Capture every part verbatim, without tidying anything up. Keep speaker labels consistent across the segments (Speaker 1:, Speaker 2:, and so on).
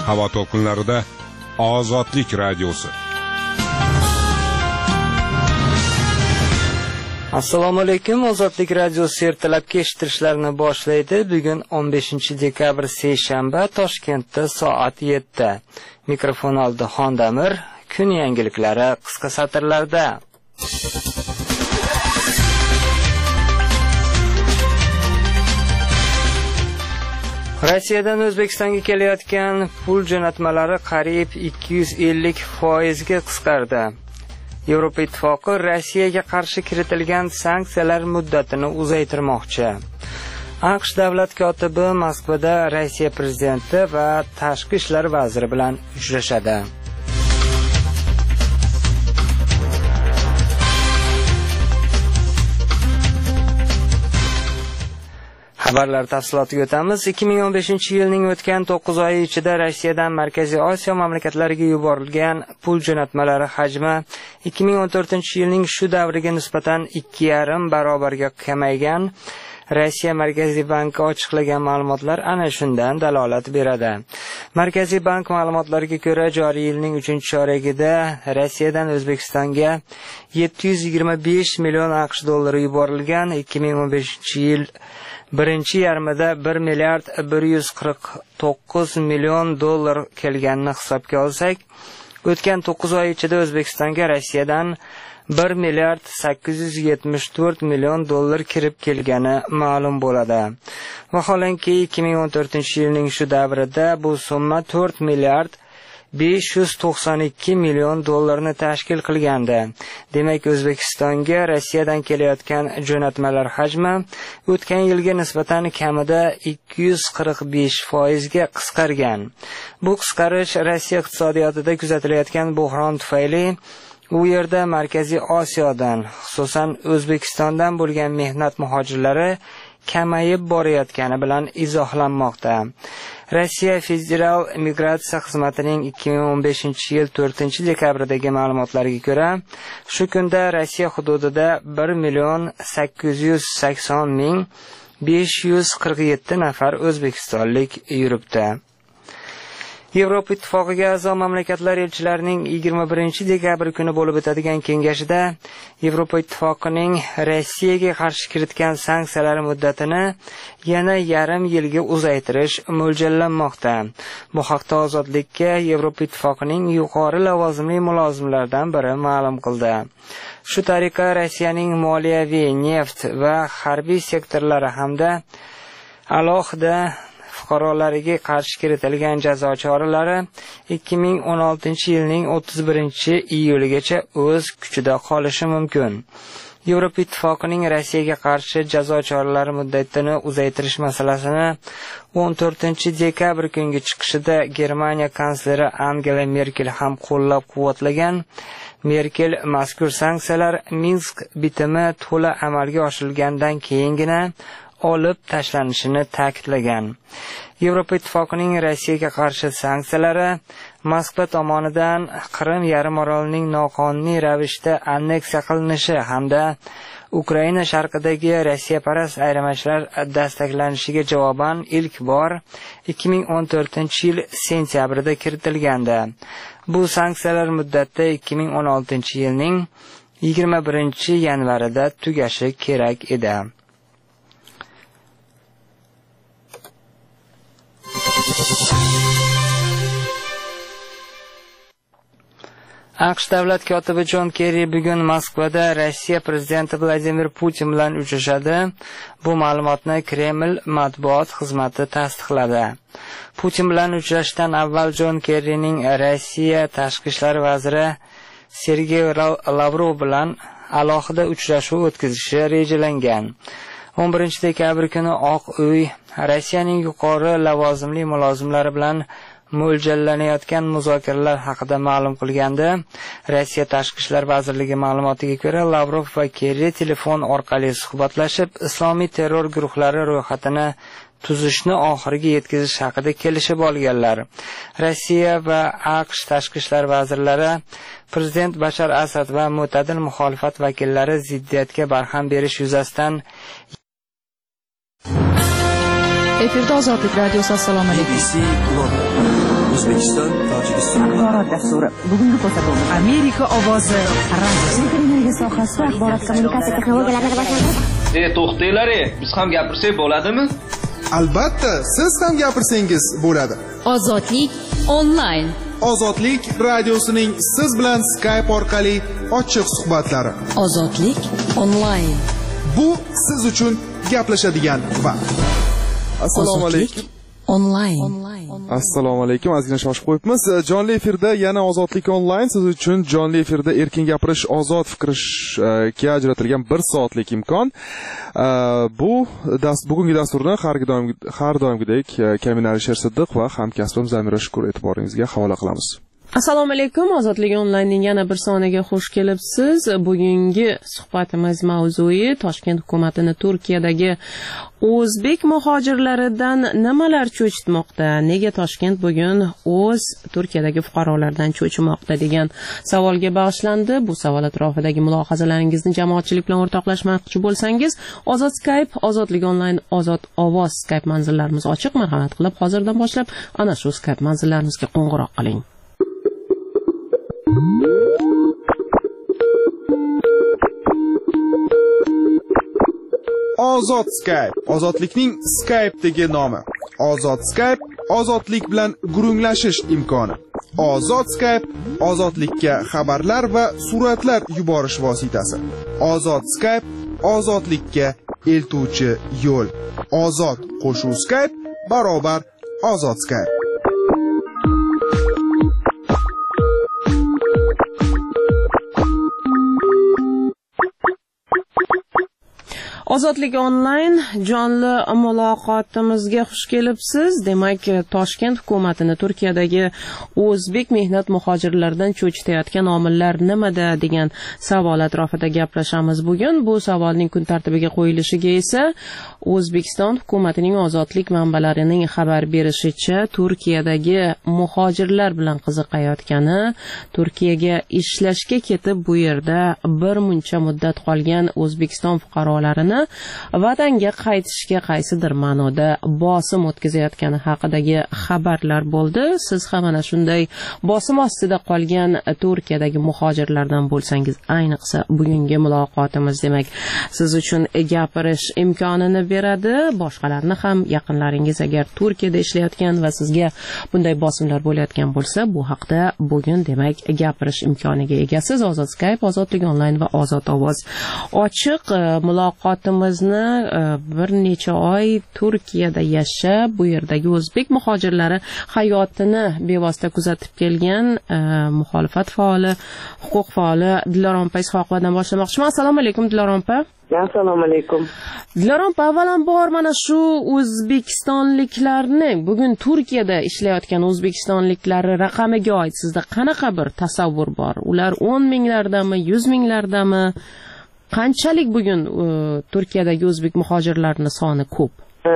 Speaker 1: Havo to'lqinlarida Ozodlik radiosi.
Speaker 2: Assalomu alaykum. Ozodlik radiosi ertalabki eshittirishlarni boshlaydi. Bugun o'n beshinchi dekabr seshanba, Toshkentda soat yetti. Mikrofon oldida Xondamir. Kun yangiliklari qisqa satrlarda. Rossiyadan O'zbekistonga kelayotgan pul jo'natmalari qariyb ikki yuz ellik foiz ga qisqardi. Yevropa Ittifoqi Rossiyaga qarshi kiritilgan sanksiyalar muddatini uzaytirmoqchi. AQSh davlat kotibi Moskvada Rossiya prezidenti va tashqi ishlar vaziri bilan uchrashadi. Xabarlar tafsilotiga o'tamiz. ikki ming o'n beshinchi yilning o'tgan to'qqiz oyi ichida Rossiyadan Markaziy Osiyo mamlakatlariga yuborilgan pul jo'natmalari hajmi ikki ming o'n to'rtinchi yilning shu davriga nisbatan ikki yarim barobarga kamaygan. Rossiya Markaziy banki ochiqlagan ma'lumotlar ana shundan dalolat beradi. Markaziy bank ma'lumotlariga ko'ra, joriy yilning uchinchi choragida Rossiyadan O'zbekistonga yetti yuz yigirma besh million AQSh dollari yuborilgan. ikki ming o'n beshinchi yil birinchi yarmida bir milliard bir yuz qirq to'qqiz million dollar kelganini hisobga olsak, o'tgan to'qqiz oy ichida O'zbekistonga Rossiyadan bir milliard sakkiz yuz yetmish to'rt million dollar kirib kelgani ma'lum bo'ladi. Vaholanki ikki ming o'n to'rtinchi yilning shu davrida bu summa to'rt milliard besh yuz to'qson ikki million dollarni tashkil qilgandi. Demak, O'zbekistonga Rossiyadan kelayotgan jo'natmalar hajmi o'tgan yilga nisbatan kamida ikki yuz qirq besh foiz ga qisqargan. Bu qisqarish Rossiya iqtisodiyotida kuzatilayotgan buhron tufayli u yerda Markaziy Osiyodan, xususan O'zbekistondan bo'lgan mehnat muhojirlari kamayib borayotgani bilan izohlanmoqda. Rossiya Federal migratsiya xizmatining ikki ming o'n beshinchi yil to'rtinchi dekabrdagi ma'lumotlariga ko'ra, shu kunda Rossiya hududida bir million sakkiz yuz sakson ming besh yuz qirq yetti nafar o'zbekistonlik yuribdi. Yevropa Ittifoqiga a'zo mamlakatlar elchilarining yigirma birinchi dekabr kuni bo'lib o'tadigan kengashida Yevropa Ittifoqining Rossiyaga qarshi kiritgan sanksiyalar muddatini yana yarim yilga uzaytirish mo'ljallanmoqda. Bu haqda Ozodlikka Yevropa Ittifoqining yuqori lavozimli mulozimlaridan biri ma'lum qildi. Shu tariqa Rossiyaning moliyaviy, neft va harbiy sektorlari hamda alohida fuqarolariga qarshi kiritilgan jazo choralari ikki ming o'n oltinchi yilning o'ttiz birinchi iyuligacha o'z kuchida qolishi mumkin. Yevropa Ittifoqining Rossiyaga qarshi jazo choralari muddatini uzaytirish masalasini o'n to'rtinchi dekabr kungi chiqishida Germaniya kansleri Angela Merkel ham qo'llab-quvvatlagan. Merkel mazkur sanksiyalar Minsk bitimi to'la amalga oshirilgandan keyingina olib tashlanishini ta'kidlagan. Yevropa Ittifoqining Rossiyaga qarshi sanksiyalari Moskva tomonidan Qrim yarim orolining noqonuniy ravishda anneksiya qilinishi hamda Ukraina sharqidagi Rossiyaparast ayirmachilar dastaklanishiga javoban ilk bor ikki ming o'n to'rtinchi yil sentyabrida kiritilgandi. Bu sanksiyalar muddati ikki ming o'n oltinchi yilning yigirma birinchi yanvarida tugashi kerak edi. AQSh davlat kotibi Jon Kerri bugun Moskvada Rossiya prezidenti Vladimir Putin bilan uchrashadi. Bu ma'lumotni Kreml matbuot xizmati tasdiqladi. Putin bilan uchrashishdan avval Jon Kerrining Rossiya tashqi ishlar vaziri Sergey Lavrov bilan alohida uchrashuv o'tkazishi rejalangan. o'n birinchi dekabr kuni Oq uy Rossiyaning yuqori lavozimli mulozimlari bilan mo'ljallanayotgan muzokaralar haqida ma'lum qilgandi. Rossiya tashqi ishlar vazirligi ma'lumotiga ko'ra, Lavrov va Kerri telefon orqali suhbatlashib, islomiy terror guruhlari ro'yxatini tuzishni oxiriga yetkazish haqida kelishib olganlar. Rossiya va AQSh tashqi ishlar vazirlari prezident Bashar Asad va mo'tadil muxolifat vakillari ziddiyatga barham berish yuzasidan
Speaker 3: Efirda Ozodlik radiosi. Assalomu alaykum. O'zbekiston, Tojikiston
Speaker 4: axborot dasturi. Bugungi ko'rsatuvimiz Amerika ovozi radiosi. Energiya sohasida axborot kommunikatsiya texnologiyalarini rivojlantirish.
Speaker 5: E, to'xtanglar, biz ham gapirsak bo'ladimi?
Speaker 6: Albatta, siz ham gapirsangiz bo'ladi.
Speaker 7: Ozodlik onlayn.
Speaker 6: Ozodlik radiosining siz bilan Skype orqali ochiq suhbatlari.
Speaker 7: Ozodlik onlayn.
Speaker 6: Bu siz uchun gaplashadigan vaqt. Assalomu alaykum.
Speaker 7: Onlayn.
Speaker 6: Assalomu alaykum. Ozgina shoshib qo'yibmiz. Jonli efirda yana Ozodlik onlayn siz uchun jonli efirda erkin gapirish, ozod fikrlashga ajratilgan bir soatlik imkon. Bu dast bugungi dasturni har doim har doimgidek Kamina Alisher Siddiq va hamkasbim Zamira Shukur e'tiboringizga havola qilamiz.
Speaker 8: Assalomu alaykum. Ozodlik onlaynning yana bir soniga xush kelibsiz. Bugungi suhbatimiz mavzui Toshkent hukumatini Turkiyadagi o'zbek muhojirlaridan nimalar cho'chitmoqda? Nega Toshkent bugun o'z Turkiyadagi fuqarolardan cho'chimoqda degan savolga bag'ishlandi. Bu savol atrofidagi mulohazalaringizni jamoatchilik bilan o'rtoqlashmoqchi bo'lsangiz, Ozod Skype, Ozodlik onlayn, Ozod ovoz Skype manzillarimiz ochiq. Marhamat qilib hozirdan boshlab ana shu Skype manzillarimizga qo'ng'iroq qiling.
Speaker 6: Ozod Skype, ozodlikning Skype'dagi nomi. Ozod Skype, ozodlik bilan gurunglashish imkoni. Ozod Skype, ozodlikka xabarlar va suratlar yuborish vositasi. Ozod Skype, ozodlikka eltuvchi yo'l. Ozod qo'shuv Skype barobar Ozod Skype.
Speaker 8: Ozodlik onlayn jonli muloqotimizga xush kelibsiz. Demak, Toshkent hukumatini Turkiyadagi o'zbek mehnat muhojirlaridan cho'chitayotgan omillar nimada degan savol atrofida gaplashamiz bugun. Bu savolning kun tartibiga qo'yilishiga esa O'zbekiston hukumatining ozodlik manbalarining xabar berishicha, Turkiyadagi muhojirlar bilan qiziqayotgani, Turkiyaga ishlashga ketib bu yerda bir muncha muddat qolgan O'zbekiston fuqarolarini vatanga qaytishga qaysidir ma'noda bosim o'tkazayotgani haqidagi xabarlar bo'ldi. Siz ham mana shunday bosim ostida qolgan Turkiyadagi muhojirlardan bo'lsangiz, ayniqsa bugungi muloqotimiz demak siz uchun gapirish imkonini beradi. Boshqalarni ham yaqinlaringiz agar Turkiyada ishlayotgan va sizga bunday bosimlar bo'layotgan bo'lsa, bu haqda bugun demak gapirish imkoniga egasiz. Ozod Skype, Ozodlik onlayn va Ozod ovoz ochiq. Muloqotimizni bir necha oy Turkiyada yashab, bu yerdagi o'zbek muhojirlari hayotini bevosita kuzatib kelgan muxolifat faoli, huquq faoli Dilorom Ishoqovadan boshlamoqchiman. Assalomu alaykum Dilorom opa.
Speaker 9: Assalomu alaykum.
Speaker 8: Dilorom opa, avvalambor mana shu o'zbekistonliklarni, bugun Turkiyada ishlayotgan o'zbekistonliklari raqamiga oid sizda qanaqa bir tasavvur bor? Ular o'n minglardami, yuz minglardami? Qanchalik bugun Turkiyadagi o'zbek muhojirlarining soni ko'p?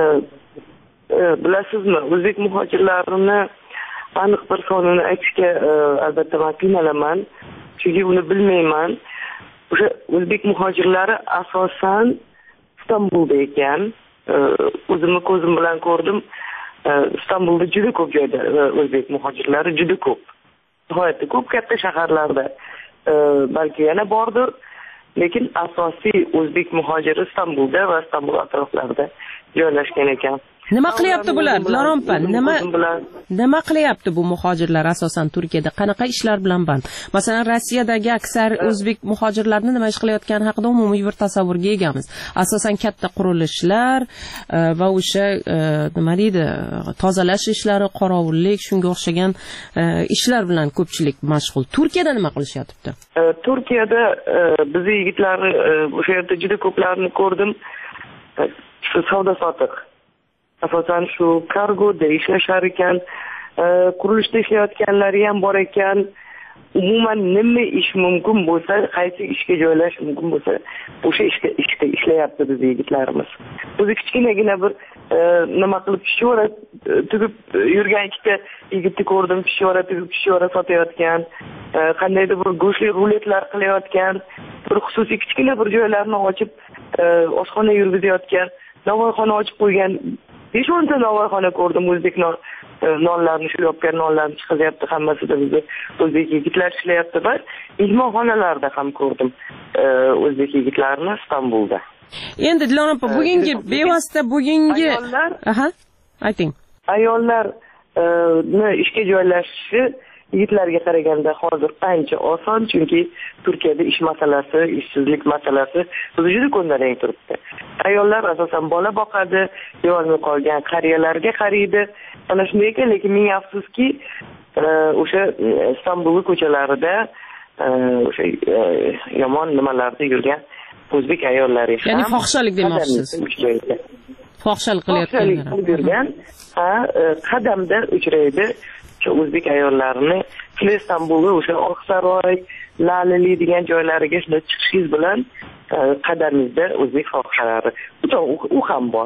Speaker 9: Bilasizmi, o'zbek muhojirlarini aniq bir sonini aytishga albatta men qiynalaman, chunki uni bilmayman. O'sha o'zbek muhojirlari asosan Istanbulda ekan. O'zimni ko'zim bilan ko'rdim. Istanbulda juda ko'p joyda o'zbek muhojirlari juda ko'p. Nihoyatda ko'p katta shaharlarda balki yana bordir. Lekin asosiy o'zbek muhojiri Istanbulda va Istanbul atroflarida joylashgan ekan.
Speaker 8: Nima qilyapti bular? Dilorom opa, nima nima qilyapti bu muhojirlar asosan Turkiyada? Qanaqa ishlar bilan band? Masalan, Rossiyadagi aksar o'zbek muhojirlarning nima ish qilayotgani haqida umumiy bir tasavvurga egamiz. Asosan katta qurilishlar va o'sha nima deydi, tozalash ishlari, qorovullik, shunga o'xshagan ishlar bilan ko'pchilik mashg'ul. Turkiyada nima qilishyapti?
Speaker 9: Turkiyada bizning yigitlar o'sha yerda juda ko'plarni ko'rdim. Savdo sotiq. Asosan shu kargoda ishlashar ekan, qurilishda ishlayotganlari ham bor ekan. Umuman nima ish mumkin bo'lsa, qaysi ishga joylash mumkin bo'lsa, o'sha ishga ishda ishlayapti bizning yigitlarimiz. O'zi kichkinagina bir nima qilib pishora tugib yurgan ikkita yigitni ko'rdim, pishora tugib pishora sotayotgan, qandaydir bir go'shtli ruletlar qilayotgan, bir xususiy kichkina bir joylarni ochib oshxona yurgizayotgan, navoiyxona ochib qo'ygan besh o'nta novvoyxona ko'rdim, o'zbek non nonlarni shu yopgan nonlarni chiqaryapti, hammasida bizni o'zbek yigitlar ishlayapti. Va mehmonxonalarda ham ko'rdim o'zbek yigitlarni Istanbulda.
Speaker 8: Endi Dilor opa, bugungi bevosita bugungi
Speaker 9: ayollar,
Speaker 8: aha, ayting.
Speaker 9: Ayollarni ishga joylashishi yigitlarga qaraganda hozir ancha oson, chunki Turkiyada ish masalasi, ishsizlik masalasi juda juda ko'ndalang turibdi. Ayollar asosan bola boqadi, yolg'iz qolgan qariyalarga qaraydi. Ana shunday ekan, lekin ming afsuski, o'sha Istanbul ko'chalarida o'sha yomon nimalarda yurgan o'zbek ayollari ham,
Speaker 8: ya'ni fohishalik demoqchisiz. Fohishalik qilayotganlar
Speaker 9: qilib yurgan, ha, qadamda uchraydi. O'zbek ayollarini Istanbulga o'sha Oqsaroy, Lalili degan joylariga shunday chiqishingiz bilan qadamingizda o'zbek fohishalari u ham bor.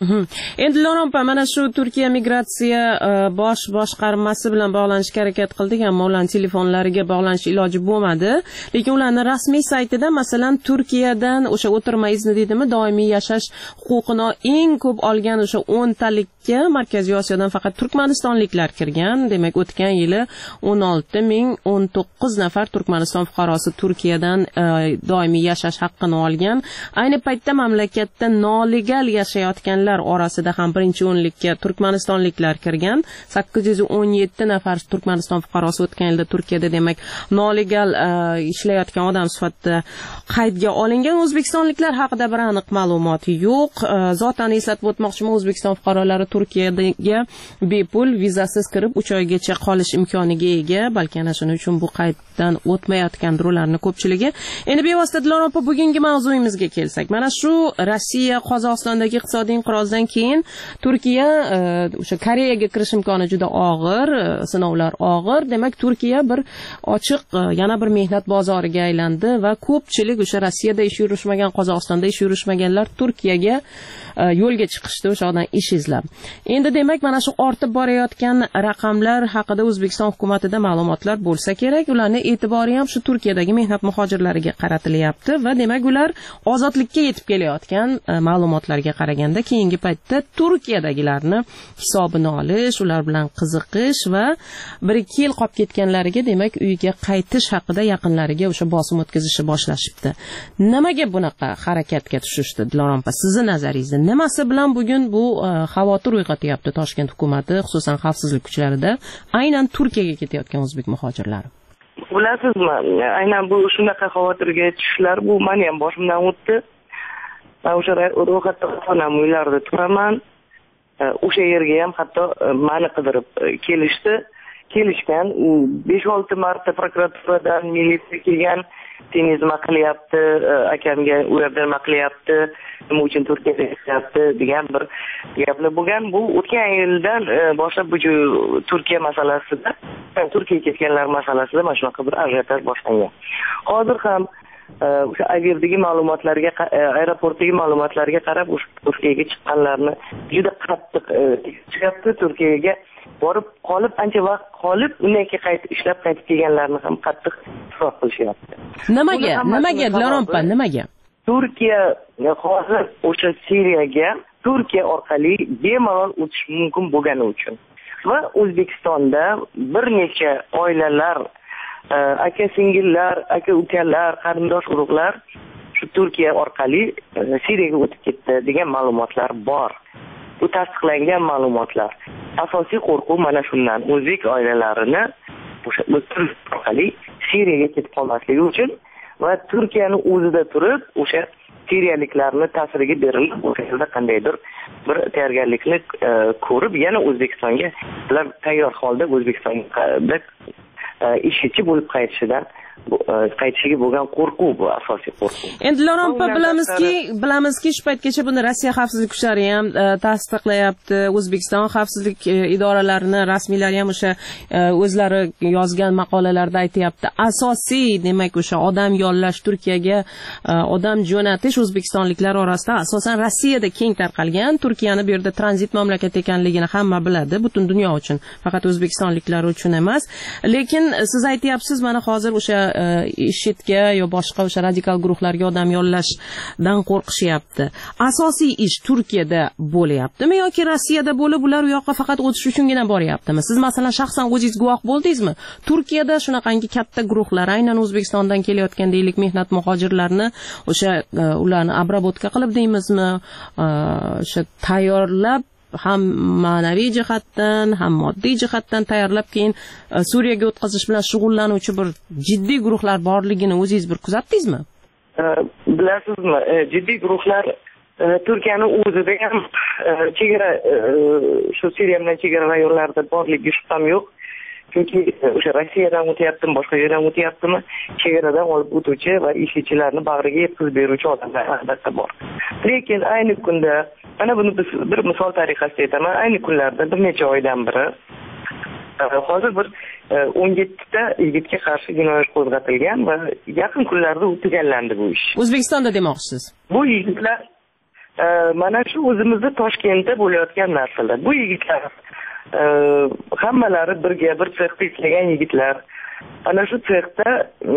Speaker 8: Endi Dilor opa, mana shu Turkiya migratsiya bosh boshqarmasi bilan bog'lanishga harakat qildik, ammo ularning telefonlariga bog'lanish iloji bo'lmadi. Lekin ularning rasmiy saytida masalan Turkiyadan o'sha o'tirma izni deydimi, doimiy yashash huquqini eng ko'p olgan o'sha o'n talikka Markaziy Osiyodan faqat turkmanistonliklar kirgan. Demak, o'tgan yili o'n olti ming o'n to'qqiz nafar Turkmaniston fuqarosi Turkiyadan doimiy yashash haqqini olgan. Ayni paytda mamlakatda nolegal yashayotgan orasida ham birinchi o'nlikka turkmanistonliklar kirgan. sakkiz yuz o'n yetti nafar Turkmaniston fuqarosi o'tgan yilda Turkiyada demak nolegal ishlayotgan odam sifatida qaydga olingan. O'zbekistonliklar haqida bir aniq ma'lumot yo'q. Zotan eslatib o'tmoqchiman, O'zbekiston fuqarolari Turkiyaga bepul vizasiz kirib uch oygacha qolish imkoniga ega, balki ana shuning uchun bu qayddan o'tmayotgandir ularning ko'pchiligi. Endi bevosita Dilor opa, bugungi mavzuyimizga kelsak, mana shu Rossiya Qozog'istondagi iqtisodiy inqirozdan keyin Turkiya o'sha Koreyaga kirish imkoni juda og'ir, sinovlar og'ir. Demak, Turkiya bir ochiq yana bir mehnat bozoriga aylandi va ko'pchilik o'sha Rossiyada ish yurishmagan, Qozog'istonda ish yurishmaganlar Turkiyaga yo'lga chiqishdi o'shadan ish izlab. Endi demak, mana shu ortib borayotgan raqamlar haqida O'zbekiston hukumatida ma'lumotlar bo'lsa kerak. Ularning e'tibori ham shu Turkiyadagi mehnat muhojirlariga qaratilyapti va demak ular ozodlikka yetib kelayotgan ma'lumotlarga qaraganda keyingi paytda Turkiyadagilarni hisobini olish, ular bilan qiziqish va bir ikki yil qolib ketganlariga demak uyiga qaytish haqida yaqinlariga o'sha bosim o'tkazishni boshlashibdi. Nimaga bunaqa harakatga tushishdi Dilor opa, sizning nazaringizda? Nimasi bilan bugun bu xavotir uyg'otyapti Toshkent hukumati, xususan xavfsizlik kuchlarida aynan Turkiyaga ketayotgan o'zbek muhojirlari?
Speaker 9: Bilasizmi, aynan bu shunaqa xavotirga tushishlar bu meni ham boshimdan o'tdi. O'sha ro'yxatda onam uylarida turaman. O'sha yerga ham hatto meni qidirib kelishdi. Kelishgan, u besh olti marta prokuraturadan militsiya kelgan, sen nima qilyapti, akamga u yerda nima qilyapti, nima uchun Turkiyada yashayapti degan bir gaplar bo'lgan. Bu o'tgan yildan boshlab bu Turkiya masalasida, Turkiyaga ketganlar masalasida mana shunaqa bir ajiotaj boshlangan. Hozir ham o'sha aviadagi ma'lumotlarga, aeroportdagi ma'lumotlarga qarab, Turkiyaga chiqqanlarni juda qattiq chiqyapti. Turkiyaga borib qolib, ancha vaqt qolib, undan keyin qaytib ishlab qaytib kelganlarni ham qattiq hisob qilishyapti.
Speaker 8: Nimaga? Nimaga Dilor opa, nimaga?
Speaker 9: Turkiya hozir o'sha Siriyaga Turkiya orqali bemalol o'tish mumkin bo'lgani uchun va O'zbekistonda bir necha oilalar, aka singillar, aka ukalar, qarindosh urug'lar shu Turkiya orqali Siriyaga o'tib ketdi degan ma'lumotlar bor. Bu tasdiqlangan ma'lumotlar. Asosiy qo'rquv mana shundan, o'zbek oilalarini o'sha Turkiya orqali Siriyaga ketib qolmasligi uchun va Turkiyani o'zida turib o'sha siriyaliklarni ta'siriga berilib, o'sha yerda qandaydir bir tayyorgarlikni ko'rib, yana O'zbekistonga ular tayyor holda O'zbekistonga ishchi bo'lib qaytishidan qaytishiga bo'lgan qo'rquv bu asosiy qo'rquv.
Speaker 8: Endi Dilor opa, bilamizki, bilamizki shu paytgacha buni Rossiya xavfsizlik kuchlari ham tasdiqlayapti. O'zbekiston xavfsizlik idoralarini rasmiylari ham o'sha o'zlari yozgan maqolalarda aytayapti. Asosiy demak o'sha odam yollash, Turkiyaga odam jo'natish o'zbekistonliklar orasida asosan Rossiyada keng tarqalgan. Turkiyani bu yerda tranzit mamlakat ekanligini hamma biladi, butun dunyo uchun, faqat o'zbekistonliklar uchun emas. Lekin siz aytyapsiz, mana hozir o'sha IShIDga yo boshqa o'sha radikal guruhlarga odam yollashdan qo'rqishyapti. Asosiy ish Turkiyada bo'lyaptimi yoki Rossiyada bo'lib, ular u yoqqa faqat o'tish uchungina boryaptimi? Siz masalan shaxsan o'zingiz guvoh bo'ldingizmi? Turkiyada shunaqangi katta guruhlar, aynan O'zbekistondan kelayotgan deylik mehnat muhojirlarni o'sha ularni abrabotka qilib deymizmi, o'sha tayyorlab ham ma'naviy jihatdan, ham moddiy jihatdan tayyorlab keyin Suriyaga o'tkazish bilan shug'ullanuvchi bir jiddiy guruhlar borligini o'zingiz bir kuzatdingizmi?
Speaker 9: Bilasizmi, jiddiy guruhlar Turkiyaning o'zida ham chegara shu Suriya bilan chegara rayonlarida borligi shubham yo'q. Chunki o'sha Rossiyadan o'tyaptimi, boshqa yerdan o'tyaptimi, chegaradan olib o'tuvchi va ishchilarni bag'riga yetkazib beruvchi odamlar albatta bor. Lekin ayni kunda, mana buni biz bir misol tariqasida aytaman, ayni kunlarda bir necha oydan beri hozir bir o'n yettita yigitga qarshi jinoyat qo'zg'atilgan va yaqin kunlarda u tugallandi bu ish.
Speaker 8: O'zbekistonda demoqchisiz?
Speaker 9: Bu yigitlar mana shu o'zimizda Toshkentda bo'layotgan narsalar. Bu yigitlar hammalari birga bir sexda ishlagan yigitlar. Ana shu sexda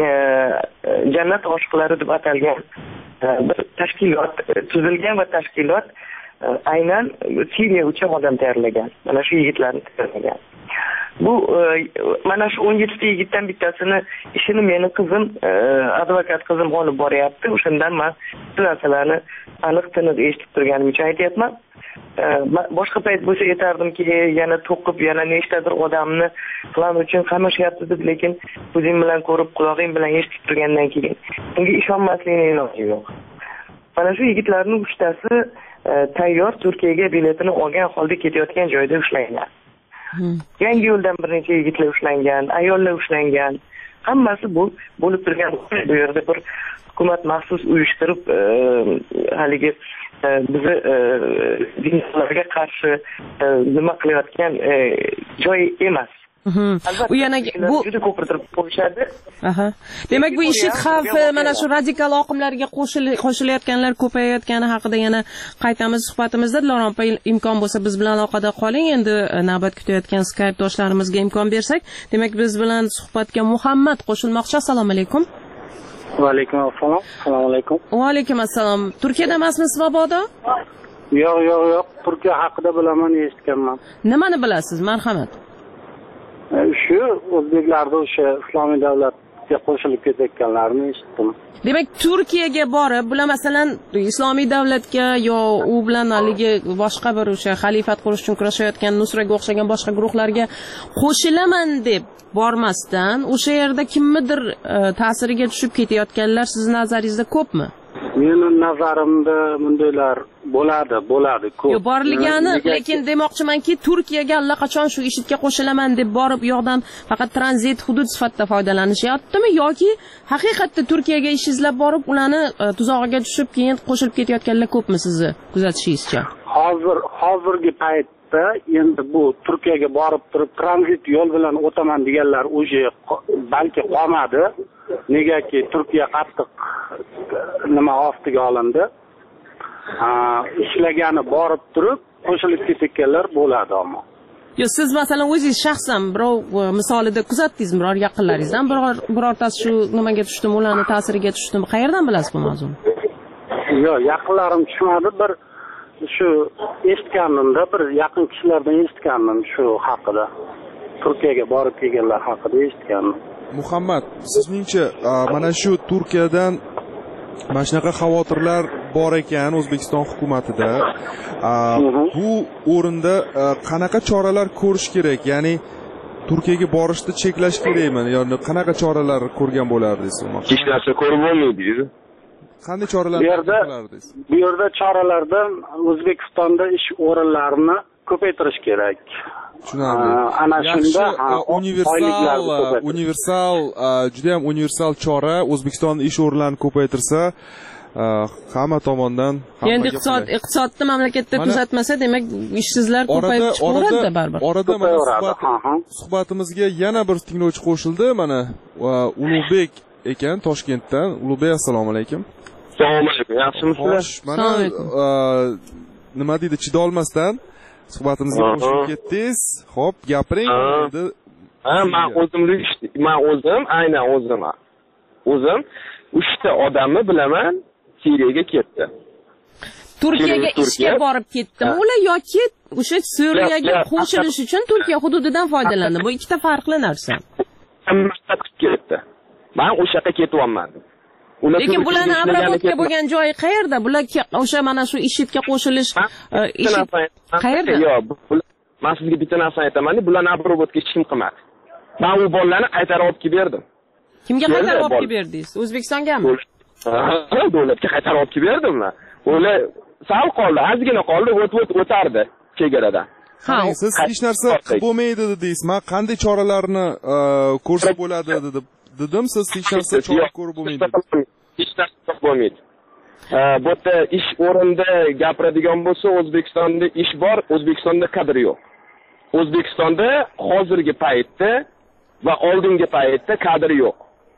Speaker 9: jannat oshiqlari deb atalgan bir tashkilot tuzilgan va tashkilot aynan Suriya uchun odam tayyorlagan. Mana shu yigitlarni tayyorlagan. Bu mana shu o'n yettita yigitdan bittasini ishini meni qizim, advokat qizim olib boryapti. O'shandan men bu narsalarni aniq tiniq eshitib turganim uchun aytyapman. Boshqa payt bo'lsa aytardimki, yana to'qib, yana nechtadir odamni plan uchun qamashyapti deb, lekin ko'zing bilan ko'rib, quloqing bilan eshitib turgandan keyin unga ishonmaslikning iloji yo'q. Mana shu yigitlarning uchtasi tayyor Turkiyaga biletini olgan holda ketayotgan joyda ushlangan. Yangi yo'ldan bir necha yigitlar ushlangan, ayollar ushlangan. Hammasi bu bo'lib turgan bu yerda bir hukumat maxsus uyushtirib haligi bizni dinlarga qarshi nima qilayotgan joy emas.
Speaker 8: U yana bu
Speaker 9: juda ko'pirtirib qo'yishadi.
Speaker 8: Aha. Demak, bu IShID xavfi mana shu radikal oqimlarga qo'shilayotganlar ko'payayotgani haqida yana qaytamiz suhbatimizda. Loron opa, imkon bo'lsa biz bilan aloqada qoling. Endi navbat kutayotgan Skype doshlarimizga imkon bersak, demak biz bilan suhbatga Muhammad qo'shilmoqchi. Assalomu alaykum.
Speaker 3: Va alaykum assalom. Assalomu alaykum.
Speaker 8: Va alaykum assalom. Turkiyada emasmisiz mabodo?
Speaker 3: Yo'q, yo'q, yo'q. Turkiya haqida bilaman, eshitganman.
Speaker 8: Nimani bilasiz? Marhamat.
Speaker 3: Shu o'zbeklarda o'sha islomiy davlatga qo'shilib ketayotganlarini eshitdim.
Speaker 8: Demak, Turkiyaga borib, bular masalan islomiy davlatga yo u bilan haligi boshqa bir o'sha xalifat qurish uchun kurashayotgan Nusraga o'xshagan boshqa guruhlarga qo'shilaman deb bormasdan, o'sha yerda kimnidir ta'siriga tushib ketayotganlar sizning nazaringizda ko'pmi?
Speaker 3: Meni nazarimda bundaylar bo'ladi, bo'ladi ko'p.
Speaker 8: Yo'q, borligani, lekin demoqchimanki, Turkiyaga allaqachon shu IShIDga qo'shilaman deb borib, u yoqdan faqat tranzit hudud sifatida foydalanishyaptimi yoki haqiqatda Turkiyaga ish izlab borib, ularni tuzog'iga tushib, keyin qo'shilib ketayotganlar ko'pmi sizni kuzatishingizcha?
Speaker 3: Hozir hozirgi paytda endi bu Turkiyaga borib turib tranzit yo'l bilan o'taman deganlar o'sha balki qolmadi. Negaki Turkiya qattiq nima ostiga olindi. Ishlagani borib turib qo'shilib ketganlar bo'ladi ammo.
Speaker 8: Yo, siz masalan o'zingiz shaxsan birov misolida kuzatdingizmi, biror yaqinlaringizdan biror birortasi shu nimaga tushdimi, ularning ta'siriga tushdimi? Qayerdan bilasiz bu mavzuni?
Speaker 3: Yo'q, yaqinlarim tushmadi, bir shu eshitganimda, bir yaqin kishilardan eshitgandim shu haqida. Turkiyaga borib kelganlar haqida eshitgandim.
Speaker 6: Muhammad, sizningcha mana shu Turkiyadan mana shunaqa xavotirlar bor ekan O'zbekiston hukumatida. Bu o'rinda qanaqa choralar ko'rish kerak? Ya'ni Turkiyaga borishni cheklash kerakmi? Yo'ni qanaqa choralar ko'rgan bo'lardingiz?
Speaker 1: Hech narsa ko'rib bo'lmaydi.
Speaker 6: Qanday choralar ko'rardingiz?
Speaker 3: Bu yerda choralardan O'zbekistonda ish o'rinlarini ko'paytirish kerak.
Speaker 6: Tushunarli.
Speaker 3: Ana shunda
Speaker 6: universal universal juda ham universal chora O'zbekistonning ish o'rinlarini ko'paytirsa, hamma tomondan hamma.
Speaker 8: Endi iqtisod iqtisodni mamlakatda tuzatmasa, demak ishsizlar ko'payib chiqaveradi baribir.
Speaker 6: Orada mana suhbatimizga yana bir tinglovchi qo'shildi. Mana Ulug'bek ekan Toshkentdan. Ulug'bek, assalomu alaykum.
Speaker 5: Assalomu alaykum. Yaxshimisizlar?
Speaker 6: Mana nima deydi, chida olmasdan suhbatimizga qo'shilib ketdingiz. Xo'p, gapiring. Endi
Speaker 5: Ha, men o'zim men o'zim, aynan o'zim. O'zim uchta odamni bilaman, Siriyaga ketdi.
Speaker 8: Turkiyaga ishga borib ketdimi ular yoki o'sha Suriyaga qo'shilish uchun Turkiya hududidan foydalandi? Bu ikkita farqli narsa.
Speaker 5: Maqsad qilib ketdi. Men o'sha yoqqa ketyapman.
Speaker 8: Lekin bularni обработка bo'lgan joyi qayerda? Bular o'sha mana shu IShIDga qo'shilish qayerda?
Speaker 5: Yo'q, men sizga bitta narsa aytaman-da, bularni обработка hech kim qilmadi. Men u bolalarni qaytarib olib kelib berdim.
Speaker 8: Kimga qaytarib olib kelib berdingiz? O'zbekistongami?
Speaker 5: Davlatga qaytarib olib kelib berdim men. Ular sal qoldi, ozgina qoldi, o'tib o'tardi chegaradan.
Speaker 6: Ha, siz hech narsa qilib bo'lmaydi dedingiz. Men qanday choralarni ko'rsa bo'ladi dedim. Dedim, siz hech narsa chora ko'rib bo'lmaydi.
Speaker 5: Hech narsa bo'lmaydi. Bu yerda ish o'rinda gapiradigan bo'lsa, O'zbekistonda ish bor, O'zbekistonda kadr yo'q. O'zbekistonda hozirgi paytda va oldingi paytda kadr yo'q.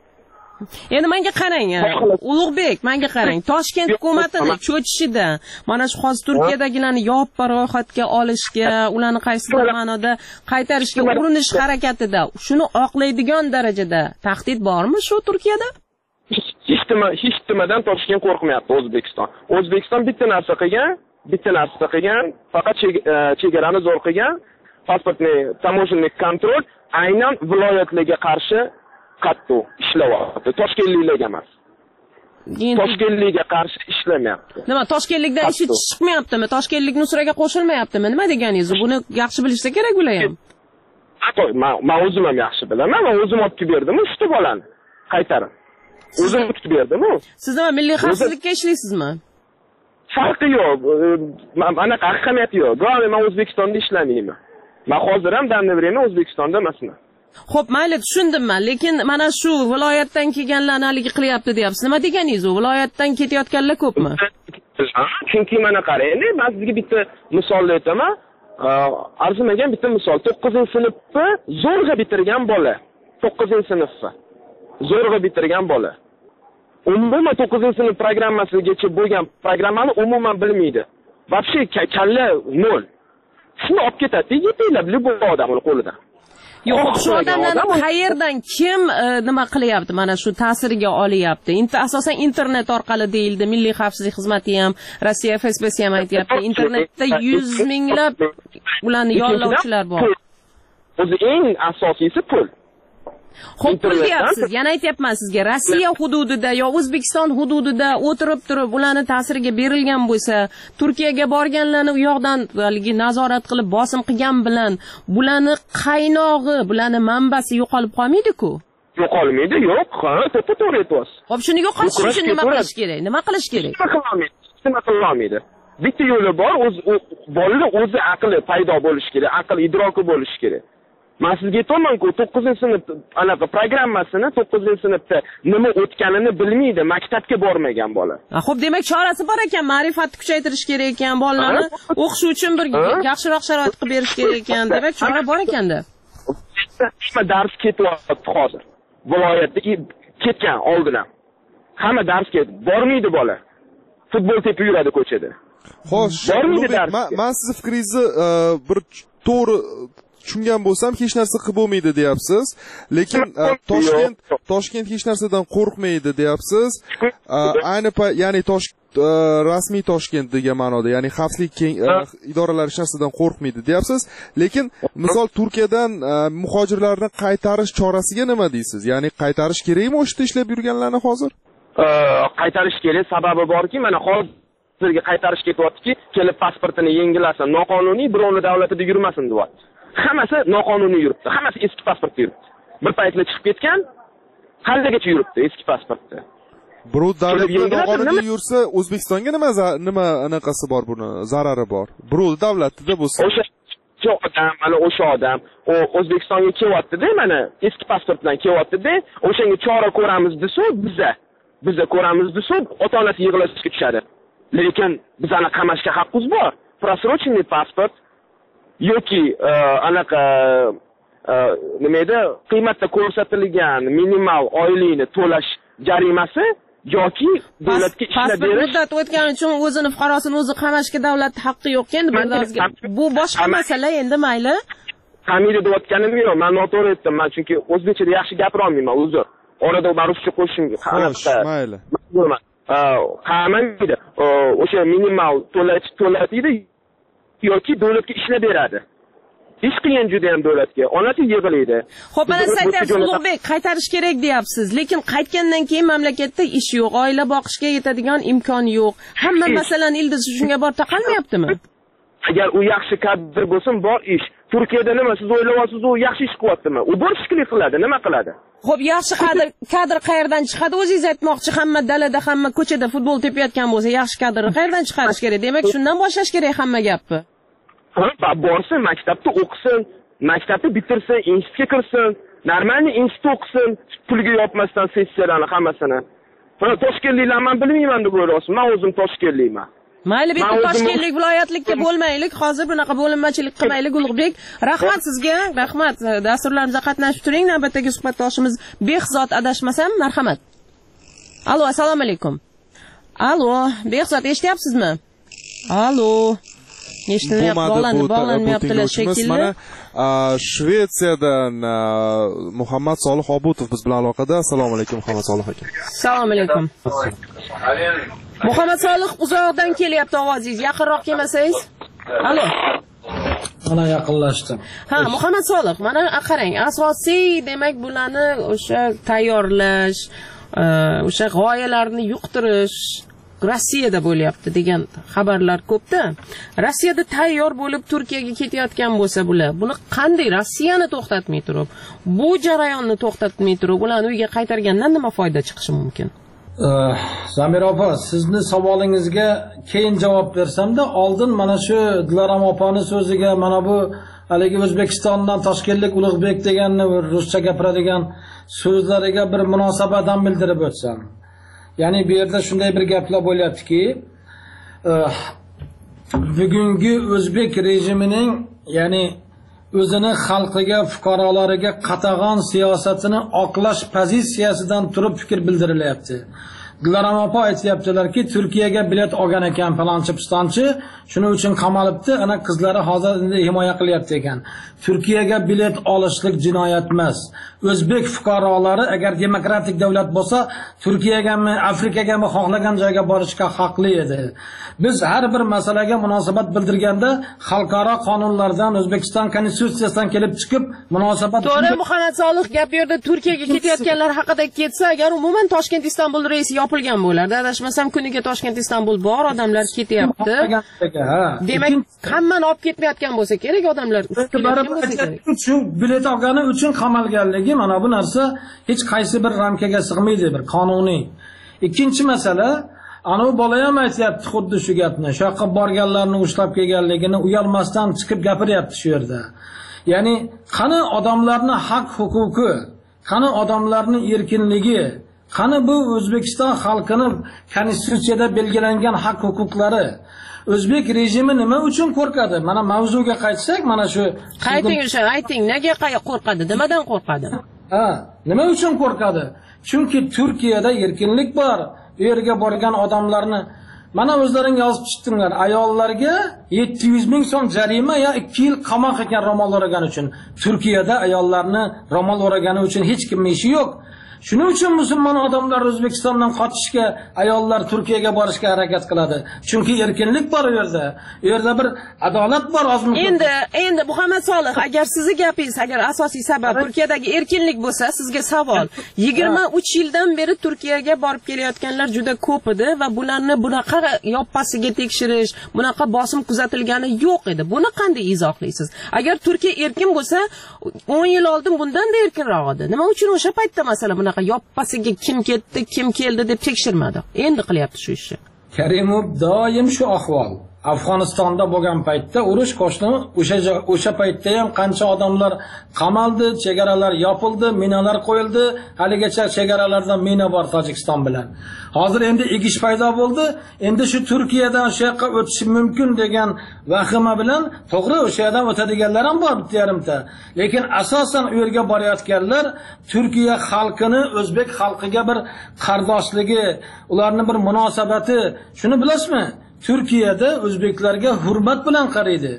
Speaker 8: Endi menga qarang, Ulug'bek, menga qarang. Toshkent hukumatini cho'chishida, mana shu hozir Turkiyadagilarni yoppa ro'yxatga olishga, ularni qaysidir ma'noda qaytarishga urinish harakatida, shuni oqlaydigan darajada tahdid bormi shu Turkiyada?
Speaker 5: Hech nima, hech nimadan Toshkent qo'rqmayapti O'zbekiston. O'zbekiston bitta narsa qilgan, bitta narsa qilgan, faqat chegarani zo'r qilgan, pasportni, tamoshilnik kontrol aynan viloyatlarga qarshi qattiq ishlayapti. Toshkentliklarga emas. Toshkentliklarga qarshi ishlamayapti.
Speaker 8: Nima, Toshkentlikdan ishi chiqmayaptimi? Toshkentlik Nusraga qo'shilmayaptimi? Nima deganingiz? Buni yaxshi bilishsa kerak bular ham.
Speaker 5: Hatto men o'zim ham yaxshi bilaman. Men o'zim olib kelib berdim, uchta bolani qaytarib. O'zim tutib berdim.
Speaker 8: Siz nima milliy xavfsizlikka ishlaysizmi?
Speaker 5: Farqi yo'q. Anaqa ahamiyati yo'q. Doim men O'zbekistonda ishlamayman. Men hozir ham danni berayman, O'zbekistonda emasman.
Speaker 8: Xo'p, mayli, tushundimman, lekin mana shu viloyatdan kelganlarni haligi qilyapti deyapsiz. Nima deganingiz u? Viloyatdan ketayotganlar ko'pmi?
Speaker 5: Chunki mana qarang, men sizga bitta misol aytaman. Arzimagan bitta misol. to'qqizinchi sinfni zo'rg'a bitirgan bola. to'qqizinchi sinfni zo'rg'a bitirgan bola. Umuman to'qqizinchi sinf programmasigacha bo'lgan programmani umuman bilmaydi. Вообще kalla nol. Shuni olib ketadi, yetilab bu odamning qo'lidan.
Speaker 8: Yo'q, shu odamlarni qayerdan kim nima qilyapti? Mana shu ta'siriga olyapti. Asosan internet orqali deyildi. Milliy xavfsizlik xizmati ham, Rossiya F S B si ham aytayapti. Internetda yuz minglab ularni yollovchilar bor.
Speaker 5: O'zi eng asosiysi pul.
Speaker 8: Xo'p, pul deyapsiz. Yana aytayapman sizga, Rossiya hududida yo O'zbekiston hududida o'tirib turib ularni ta'siriga berilgan bo'lsa, Turkiyaga borganlarni u yoqdan haligi nazorat qilib bosim qilgan bilan bularni qaynog'i, bularni manbasi yo'qolib qolmaydi-ku?
Speaker 5: Yo'qolmaydi, yo'q. Ha, to'g'ri aytyapsiz.
Speaker 8: Xo'p, shuni yo'qotish uchun nima qilish kerak? Nima qilish kerak?
Speaker 5: Nima qilolmaydi? Bitta yo'li bor, o'z bolalar o'zi aqli paydo bo'lishi kerak, aql idroki bo'lishi kerak. Men sizga aytaman-ku, to'qqizinchi sinf anaqa programmasini to'qqizinchi sinfda nima o'tganini bilmaydi, maktabga bormagan bola.
Speaker 8: Xo'p, demak chorasi bor ekan, ma'rifatni kuchaytirish kerak ekan, bolalarni o'qish uchun bir yaxshiroq sharoit qilib berish kerak ekan. Demak, chora bor ekanda.
Speaker 5: Hamma dars ketyapti hozir. Viloyatda ketgan oldindan. Hamma dars ketib, bormaydi bola. Futbol tepib yuradi ko'chada.
Speaker 6: Xo'sh, men siz fikringizni bir to'g'ri tushungan bo'lsam, hech narsa qilib bo'lmaydi deyapsiz, lekin Toshkent Toshkent hech narsadan qo'rqmaydi deyapsiz. Ayni ya'ni rasmiy Toshkent degan ma'noda, ya'ni xavfsizlik idoralari hech narsadan qo'rqmaydi deyapsiz, lekin misol Turkiyadan muhojirlarni qaytarish chorasiga nima deysiz? Ya'ni qaytarish kerakmi o'sha yerda ishlab yurganlarni hozir?
Speaker 5: Qaytarish kerak, sababi borki, mana hozirga qaytarish ketyaptiki, kelib pasportini yangilasin, noqonuniy birovni davlatida yurmasin deyapti. Hammasi noqonuniy yuribdi. Hammasi eski pasportda yuribdi. Bir paytlar chiqib ketgan, haligacha yuribdi eski pasportda.
Speaker 6: Birov davlatda noqonuniy yursa, O'zbekistonga nima nima anaqasi bor buni? Zarari bor. Birov davlatda bo'lsa.
Speaker 5: O'sha odam, mana o'sha odam, u O'zbekistonga kelyapti-da, mana eski pasport bilan kelyapti-da, o'shanga chora ko'ramiz desa, biza, biza ko'ramiz desa, ota-onasi yig'ilishga tushadi. Lekin bizani qamashga haqqimiz bor. Просроченный pasport yoki anaqa nima edi, qiymatda ko'rsatilgan minimal oylikni to'lash jarimasi yoki davlatga ishlab berish.
Speaker 8: Muddat o'tgani uchun o'zini fuqarosini o'zi qamashga davlat haqqi yo'q endi bu boshqa masala endi mayli.
Speaker 5: familiya deyotganim yo'q, men noto'g'ri aytdim. Men chunki o'zbekchada yaxshi gapira olmayman, uzr. Orada men ruscha qo'shishim
Speaker 6: xo'sh, mayli.
Speaker 5: Qamaydi. O'sha minimal to'lash to'latadi yoki davlatga ishlab beradi. Ish qiyin juda ham davlatga. Onasi yig'laydi.
Speaker 8: Xo'p, mana siz aytasiz, Ulug'bek, qaytarish kerak deyapsiz, lekin qaytgandan keyin mamlakatda ish yo'q, oila boqishga yetadigan imkon yo'q. Hamma masalan ildiz shunga borib taqalmayaptimi?
Speaker 5: Agar u yaxshi kadr bo'lsin, bor ish. Turkiyada nima siz o'ylayapsiz, u yaxshi ish qilyaptimi? U borishkilik qiladi, nima qiladi?
Speaker 8: Xo'p, yaxshi kadr kadr qayerdan chiqadi? O'zingiz aytmoqchi, hamma dalada, hamma ko'chada futbol tepayotgan bo'lsa, yaxshi kadr qayerdan chiqarish kerak? Demak, shundan boshlash kerak hamma gapni.
Speaker 5: Ha, borsin, maktabda o'qisin, maktabni bitirsin, institutga kirsin, normalniy institut o'qisin, pulga yopmasdan sessiyalarni hammasini. Buni Toshkentliklar men bilmayman deb o'ylayapsiz. Men o'zim Toshkentlikman.
Speaker 8: Mayli, bitta Toshkentlik viloyatlikka bo'lmaylik, hozir bunaqa bo'linmachilik qilmaylik Ulug'bek. Rahmat sizga, rahmat. Dasturlarimizda qatnashib turing. Navbatdagi suhbatdoshimiz Behzod adashmasam, marhamat. Allo, assalomu alaykum. Allo, Behzod eshityapsizmi? Allo. Eshitmayapti, bog'lanmayaptilar shekilli.
Speaker 6: Mana Shvetsiyadan Muhammad Solih Obutov biz bilan aloqada. Assalomu alaykum Muhammad Solih aka.
Speaker 8: Assalomu alaykum. Muhammad Solih uzoqdan kelyapti ovozingiz. Yaqinroq kelmasangiz? Allo.
Speaker 10: Mana yaqinlashdim.
Speaker 8: Ha, Muhammad Solih, mana qarang, asosiy demak bularni o'sha tayyorlash, o'sha g'oyalarni yuqtirish Rossiyada bo'lyapti degan xabarlar ko'pda. Rossiyada tayyor bo'lib Turkiyaga ketayotgan bo'lsa bular, buni qanday Rossiyani to'xtatmay turib, bu jarayonni to'xtatmay turib, ularni uyga qaytargandan nima foyda chiqishi mumkin?
Speaker 10: Zamira opa, sizni savolingizga keyin javob bersam-da, oldin mana shu Dilorom opaning so'ziga, mana bu haligi O'zbekistondan Toshkentlik Ulug'bek deganni ruscha gapiradigan so'zlariga bir munosabatdan bildirib o'tsam. Ya'ni bu yerda shunday bir gaplar bo'lyaptiki, bugungi o'zbek rejimining, ya'ni o'zini xalqiga, fuqarolariga qatag'on siyosatini oqlash pozitsiyasidan turib fikr bildirilyapti. Dilorom opa aytayaptilarki, Turkiyaga bilet olgan ekan falonchi pistonchi, shuning uchun qamalibdi, ana qizlari hozir endi himoya qilyapti ekan. Turkiyaga bilet olishlik jinoyat emas. O'zbek fuqarolari agar demokratik davlat bo'lsa, Turkiyagami, Afrikagami xohlagan joyga borishga haqli edi. Biz har bir masalaga munosabat bildirganda xalqaro qonunlardan, O'zbekiston konstitutsiyasidan kelib chiqib munosabat.
Speaker 8: To'g'ri, Muhammad Solih gap bu yerda Turkiyaga ketayotganlar haqida ketsa, agar umuman Toshkent Istanbul reysi yopilgan bo'lardi, adashmasam kuniga Toshkent Istanbul bor, odamlar ketyapti. Demak, hammani olib ketmayotgan bo'lsa kerak, odamlar
Speaker 10: shu bilet olgani uchun qamalganligi, mana bu narsa hech qaysi bir ramkaga sig'maydi, bir qonuniy. Ikkinchi masala, ana u bola ham aytayapti xuddi shu gapni. Shu yoqqa borganlarni ushlab kelganligini uyalmasdan chiqib gapiryapti shu yerda. Ya'ni qani odamlarning haq huquqi, qani odamlarning erkinligi, qani bu O'zbekiston xalqining konstitutsiyada belgilangan haq huquqlari? O'zbek rejimi nima uchun qo'rqadi? Mana mavzuga qaytsak, mana shu
Speaker 8: qayting o'sha, ayting, nega qo'rqadi? Nimadan qo'rqadi?
Speaker 10: Ha, nima uchun qo'rqadi? Chunki Turkiyada erkinlik bor. U yerga borgan odamlarni mana o'zlaring yozib chiqdinglar, ayollarga yetti yuz ming so'm jarima ya ikki yil qamoq ekan ro'mol o'ragan uchun. Turkiyada ayollarni ro'mol o'ragani uchun hech kimning ishi yo'q. Shuning uchun musulmon odamlar O'zbekistondan qochishga, ayollar Turkiyaga borishga harakat qiladi. Chunki erkinlik bor u yerda. U yerda bir adolat bor ozmi.
Speaker 8: Endi, endi Muhammad Solih, agar sizning gapingiz, agar asosiy sabab Turkiyadagi erkinlik bo'lsa, sizga savol. yigirma uch yildan beri Turkiyaga borib kelayotganlar juda ko'p edi va bularni bunaqa yoppasiga tekshirish, bunaqa bosim kuzatilgani yo'q edi. Buni qanday izohlaysiz? Agar Turkiya erkin bo'lsa, o'n yil oldin bundan-da erkinroq edi. Nima uchun o'sha paytda masalan bunaqa yoppasiga kim ketdi, kim keldi deb tekshirmadi? Endi qilyapti shu ishni.
Speaker 10: Karimov doim shu ahvol. Afg'onistonda bo'lgan paytda urush qo'shni, o'sha o'sha paytda ham qancha odamlar qamaldi, chegaralar yopildi, minalar qo'yildi. Haligacha chegaralarda mina bor Tojikiston bilan. Hozir endi egish paydo bo'ldi. Endi shu Turkiyadan o'sha yoqqa o'tish mumkin degan vahima bilan, to'g'ri o'sha yerdan o'tadiganlar ham bor bitta yarimta. Lekin asosan u yerga borayotganlar Turkiya xalqini, o'zbek xalqiga bir qardoshligi, ularning bir munosabati, shuni bilasizmi? Turkiyada o'zbeklarga hurmat bilan qaraydi.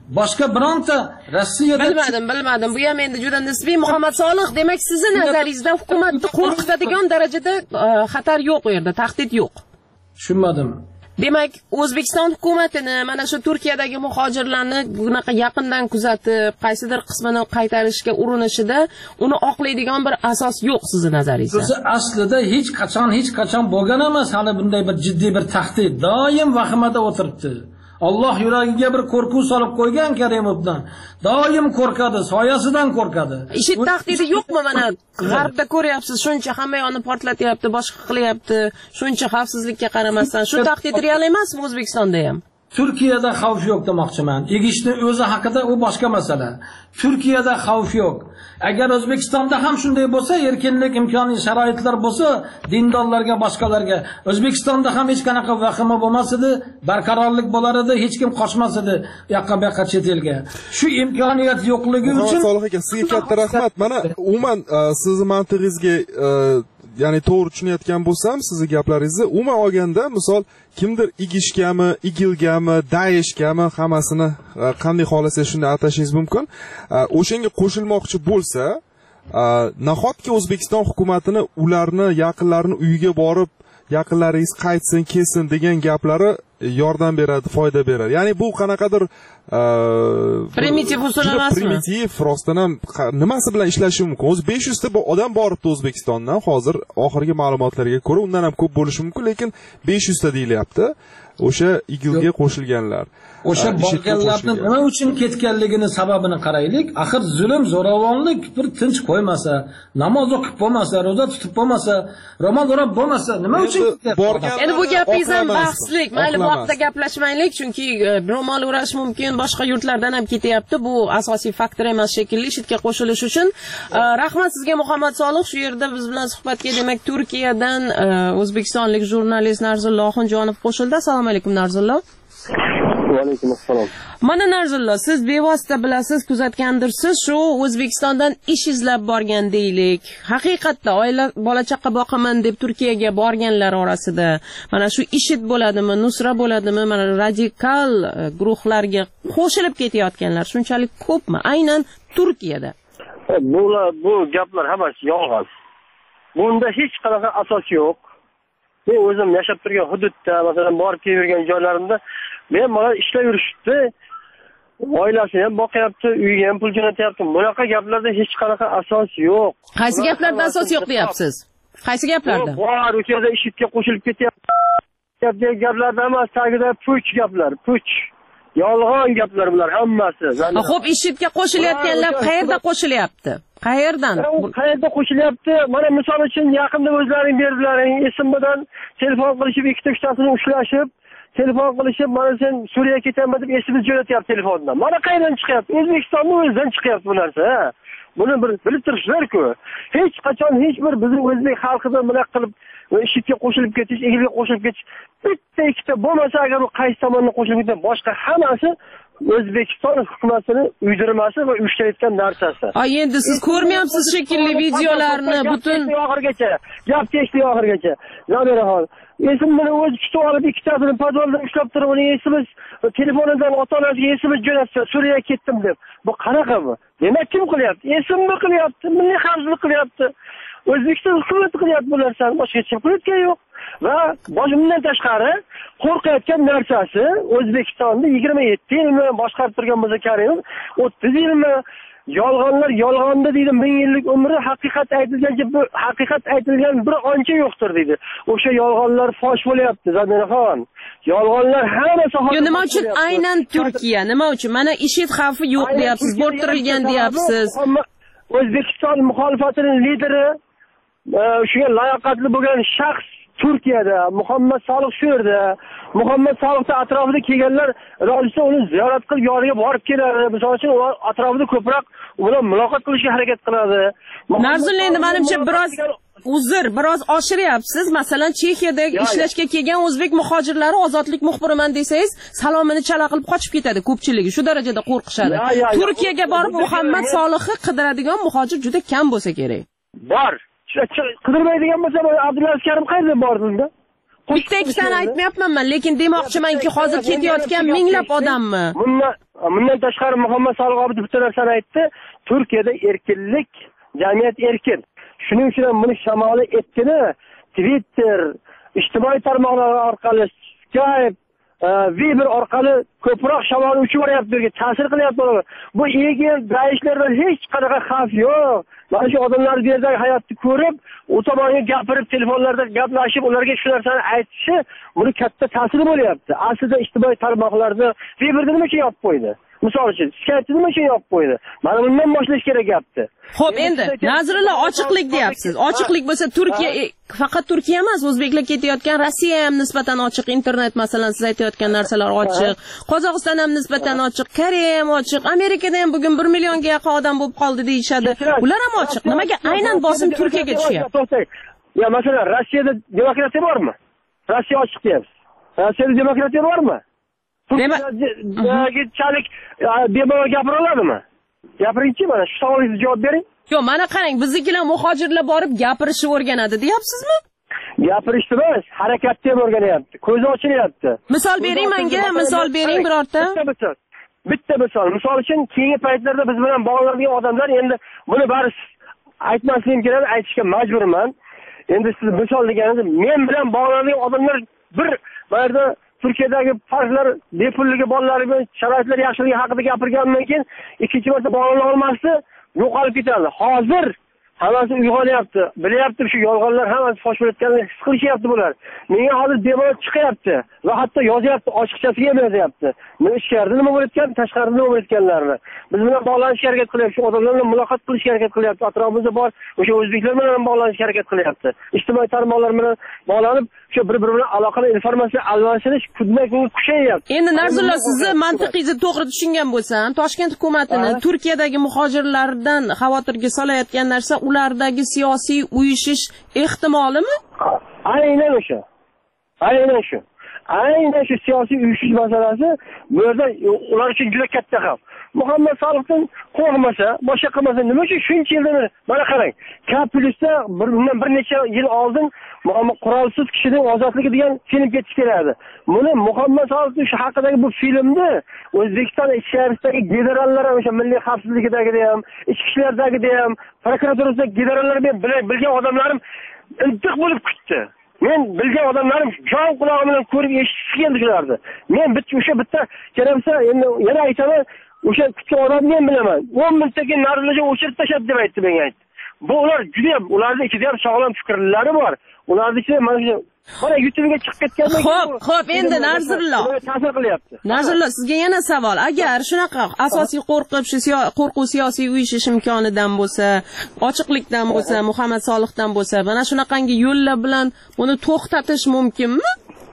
Speaker 10: boshqa bironta Rossiyada
Speaker 8: bilmadim, bilmadim. Bu ham endi juda nisbiy. Muhammad Solih, demak sizning nazaringizda hukumatni qo'rqitadigan darajada xatar yo'q u yerda, tahdid yo'q.
Speaker 10: Tushunmadim.
Speaker 8: Demak, O'zbekiston hukumatini mana shu Turkiyadagi muhojirlarni bunaqa yaqindan kuzatib, qaysidir qismini qaytarishga urinishida uni oqlaydigan bir asos yo'q sizning nazaringizda.
Speaker 10: Siz aslida hech qachon, hech qachon bo'lgan emas hali bunday bir jiddiy bir tahdid. Doim vahimada o'tiribdi. Alloh yuragiga bir qo'rquv solib qo'ygan Karimovdan. Doim qo'rqadi, soyasidan qo'rqadi.
Speaker 8: IShID tahdidi yo'qmi mana? G'arbda ko'ryapsiz, shuncha hamma yoqni portlatyapti, boshqa qilyapti, shuncha xavfsizlikka qaramasdan. Shu tahdid real emasmi O'zbekistonda ham?
Speaker 10: Turkiyada xavf yo'q demoqchiman. Egishni o'zi haqida u boshqa masala. Turkiyada xavf yo'q. Agar O'zbekistonda ham shunday bo'lsa, erkinlik imkoniy sharoitlar bo'lsa, dindorlarga, boshqalarga, O'zbekistonda ham hech qanaqa vahima bo'lmas edi, barqarorlik bo'lar edi, hech kim qochmas edi yoqqa bu yoqqa chet elga. Shu imkoniyat yo'qligi uchun
Speaker 6: Solih aka, sizga katta rahmat. Mana umuman sizning mantig'ingizga ya'ni to'g'ri tushunayotgan bo'lsam, sizning gaplaringizni umuman olganda, misol kimdir IGIShgami, IGILgami, DAESHgami hammasini qanday xohlasangiz shunday atashingiz mumkin. O'shanga qo'shilmoqchi bo'lsa, nahotki O'zbekiston hukumatini ularni yaqinlarini uyiga borib, yaqinlaringiz qaytsin, kelsin degan gaplari yordam beradi, foyda beradi. Ya'ni bu qanaqadir
Speaker 8: primitiv usul emasmi?
Speaker 6: Primitiv, rostdan ham nimasi bilan ishlashi mumkin? O'zi besh yuz ta odam boribdi O'zbekistondan, hozir oxirgi ma'lumotlarga ko'ra undan ham ko'p bo'lishi mumkin, lekin besh yuz ta deyilyapti. O'sha IGILga qo'shilganlar.
Speaker 10: O'sha borganlarni nima uchun ketganligini sababini qaraylik. Axir zulm, zo'ravonlik bir tinch qo'ymasa, namoz o'qib bo'lmasa, roza tutib bo'lmasa, ro'mol o'rab bo'lmasa, nima uchun
Speaker 6: borgan?
Speaker 8: Endi bu gapingiz ham bahslik. Mayli bu haqda gaplashmaylik, chunki ro'mol o'rash mumkin, boshqa yurtlardan ham ketyapti. Bu asosiy faktor emas shekilli IShIDga qo'shilish uchun. Rahmat sizga Muhammad Solih, shu yerda biz bilan suhbatga demak Turkiyadan o'zbekistonlik jurnalist Narzullo Oxunjonov qo'shildi. Assalomu alaykum Narzullo.
Speaker 1: Va alaykum assalom.
Speaker 8: Mana Narzullo, siz bevosita bilasiz, kuzatgandirsiz, shu O'zbekistondan ish izlab borgan deylik. Haqiqatda oila bola chaqa boqaman deb Turkiyaga borganlar orasida mana shu IShID bo'ladimi, Nusra bo'ladimi, mana radikal guruhlarga qo'shilib ketayotganlar shunchalik ko'pmi aynan Turkiyada?
Speaker 1: Bu bu gaplar hammasi yolg'on. Bunda hech qanaqa asos yo'q. Men o'zim yashab turgan hududda, masalan, borib kelgan joylarimda men mana ishlab yurishibdi. Oilasini ham boqyapti, uyiga ham pul jo'natyapti. Bunaqa gaplarda hech qanaqa asos yo'q.
Speaker 8: Qaysi gaplarda asos yo'q deyapsiz? Qaysi gaplarda?
Speaker 1: Bor, o'sha yerda IShIDga qo'shilib ketyapti. Gap gaplarda emas, tagida puch gaplar, puch. Yolg'on gaplar bular hammasi.
Speaker 8: Xo'p, IShIDga qo'shilayotganlar qayerda qo'shilyapti? Qayerdan?
Speaker 1: Qayerda qo'shilyapti? Mana misol uchun yaqinda o'zlaring berdilaring, esimdan telefon qilishib, ikkita uchtasini ushlashib, telefon qilishib, mana sen Suriyaga ketaman deb esimiz jo'natyapti telefondan. Mana qayerdan chiqyapti? O'zbekistonning o'zidan chiqyapti bu narsa. Buni bir bilib turishlar-ku. Hech qachon hech bir bizning o'zbek xalqidan bunaqa qilib IShIDga qo'shilib ketish, IGILga qo'shilib ketish bitta ikkita bo'lmasa, agar u qaysi tomondan qo'shilib ketsa, boshqa hammasi O'zbekiston hukumatini uydirmasi va uyushtirayotgan narsasi.
Speaker 8: Ha, endi siz ko'rmayapsiz shekilli videolarni butun
Speaker 1: oxirigacha, gap kechdi oxirigacha. Zabiraxon, esimni o'zi tutib olib ikkitasini podvalda ushlab turib, uning esimiz telefonidan ota-onasiga esimiz jo'natsa, Suriyaga ketdim deb. Bu qanaqa bu? Demak, kim qilyapti? Esimni qilyapti, milliy xavfsizlik qilyapti. O'zbekiston hukumati qilyapti bu narsani, boshqa hech kim qilayotgani yo'q. Va bundan tashqari qo'rqayotgan narsasi O'zbekistonda yigirma yetti yilmi boshqarib turgan bo'lsa Karimov, o'ttiz yilmi yolg'onlar yolg'onda deydi, ming yillik umri haqiqat aytilgancha bu haqiqat aytilgan bir oncha yo'qdir deydi. O'sha yolg'onlar fosh bo'lyapti, Zabiraxon. Yolg'onlar hamma sohada.
Speaker 8: Nima uchun aynan Turkiya? Nima uchun? Mana IShID xavfi yo'q deyapsiz, bo'rtirilgan deyapsiz.
Speaker 1: O'zbekiston muxolifatining lideri, shunga layoqatli bo'lgan shaxs Turkiyada, Muhammad Solih shu yerda. Muhammad Solihning atrofida kelganlar ro'yxatda uni ziyorat qilib, yoniga borib keladi. Misol uchun u atrofida ko'proq u bilan muloqot qilishga harakat qiladi.
Speaker 8: Narzullo, endi menimcha biroz uzr, biroz oshiryapsiz. Masalan, Chexiyadagi ishlashga kelgan o'zbek muhojirlari ozodlik muxbiriman desangiz, salomini chala qilib qochib ketadi ko'pchiligi. Shu darajada qo'rqishadi. Turkiyaga borib Muhammad Solihni qidiradigan muhojir juda kam bo'lsa kerak.
Speaker 1: Bor. Qidirmaydigan bo'lsa, Abdulaziz Karim qayerda bordi unda?
Speaker 8: Bitta ikkitani aytmayapman men, lekin demoqchimanki, hozir ketayotgan minglab odammi?
Speaker 1: Bundan bundan tashqari Muhammad Sodiq Obid bitta narsani aytdi. Turkiyada erkinlik, jamiyat erkin. Shuning uchun ham buni shamoli etdini Twitter, ijtimoiy tarmoqlar orqali, Skype, Viber orqali ko'proq shamol uchib boryapti, ta'sir qilyapti. Bu egil daishlardan hech qanaqa xavf yo'q. Mana shu odamlar bu yerdagi hayotni ko'rib, u tomonga gapirib, telefonlarda gaplashib, ularga shu narsani aytishi, buni katta ta'siri bo'lyapti. Aslida ijtimoiy tarmoqlarni Viberda nima uchun yopib qo'ydi? Misol uchun, Skype'ni nima uchun yopib qo'ydi? Mana bundan boshlash kerak gapni.
Speaker 8: Xo'p, endi Nazrullo ochiqlik deyapsiz. Ochiqlik bo'lsa Turkiya faqat Turkiya emas, o'zbeklar ketayotgan Rossiya ham nisbatan ochiq, internet masalan siz aytayotgan narsalar ochiq. Qozog'iston ham nisbatan ochiq, Koreya ham ochiq, Amerikada ham bugun bir millionga yaqin odam bo'lib qoldi deyshadi. Ular ham ochiq. Nimaga aynan bosim Turkiyaga tushyapti?
Speaker 1: Ya masalan, Rossiyada demokratiya bormi? Rossiya ochiq deyapsiz. Rossiyada demokratiya bormi? Turkiyalik bemalol gapira oladimi? Gapiringchi, mana shu savolingizga javob bering.
Speaker 8: Yo'q, mana qarang, biznikilar muhojirlar borib gapirishni o'rganadi, deyapsizmi?
Speaker 1: Gapirishni emas, harakatni ham o'rganyapti. Ko'zi ochilyapti.
Speaker 8: Misol bering menga, misol bering birorta.
Speaker 1: Bitta misol. Bitta misol. Misol uchun keyingi paytlarda biz bilan bog'lanadigan odamlar endi buni bari aytmasligim kerak, aytishga majburman. Endi siz misol deganingiz, men bilan bog'lanadigan odamlar bir bu yerda Turkiyadagi farqlar, bepulligi bolalar bilan sharoitlar yaxshiligi haqida gapirgandan keyin ikkinchi marta bog'lana olmasdi, yo'qolib ketadi. Hozir hammasi uyg'onyapti. Bilyapti, shu yolg'onlar hammasi fosh bo'layotganini his qilishyapti bular. Menga hozir bemalol chiqyapti va hatto yozyapti, ochiqchasiga ham yozyapti. Men ichkarida nima bo'layotgan, tashqarida nima bo'layotganlarini. Biz bilan bog'lanishga harakat qilyapti, shu odamlar bilan muloqot qilishga harakat qilyapti. Atrofimizda bor o'sha o'zbeklar bilan bog'lanishga harakat qilyapti. Ijtimoiy tarmoqlar bilan bog'lanib, shu bir-biri bilan aloqali informatsiya almashish kundan-kunga kuchayapti.
Speaker 8: Endi Narzullo, sizni mantiqingizni to'g'ri tushungan bo'lsam, Toshkent hukumatini Turkiyadagi muhojirlardan xavotirga solayotgan narsa ulardagi siyosiy uyushish ehtimolimi?
Speaker 1: Aynan o'sha. Aynan shu. Aynan shu siyosiy uyushish masalasi bu yerda ular uchun juda katta xavf. Muhammad Sodiqdan qo'rqmasa, boshqa qilmasa, nima uchun shuncha yildan mana qarang. Kapulista bundan bir necha yil oldin Muhammad qurolsiz kishining ozodligi degan film ketish kerak edi. Buni Muhammad Sodiq shu haqidagi bu filmni O'zbekiston ichkarisidagi generallar, o'sha milliy xavfsizligidagi ham, ichki ishlardagi ham, prokuraturasidagi generallar men bilgan odamlarim intiq bo'lib kutdi. Men bilgan odamlarim jon qulog'im bilan ko'rib eshitib keldi shularni. Men bitta o'sha bitta keraksa, endi yana aytaman, o'sha kutgan odamni men bilaman. o'n minutdagi narxlarga o'chirib tashlab deb aytdi menga aytdi. Bu ular juda ham, ularning ichida ham sog'lom fikrlari bor. Ularning ichida mana shu mana YouTube'ga chiqib ketgandan
Speaker 8: keyin Xo'p, xo'p, endi Narzullo.
Speaker 1: Ta'sir qilyapti.
Speaker 8: Narzullo, sizga yana savol. Agar shunaqa asosiy qo'rqib, shu qo'rquv siyosiy uyushish imkonidan bo'lsa, ochiqlikdan bo'lsa, Muhammad Solihdan bo'lsa, mana shunaqangi yo'llar bilan buni to'xtatish mumkinmi?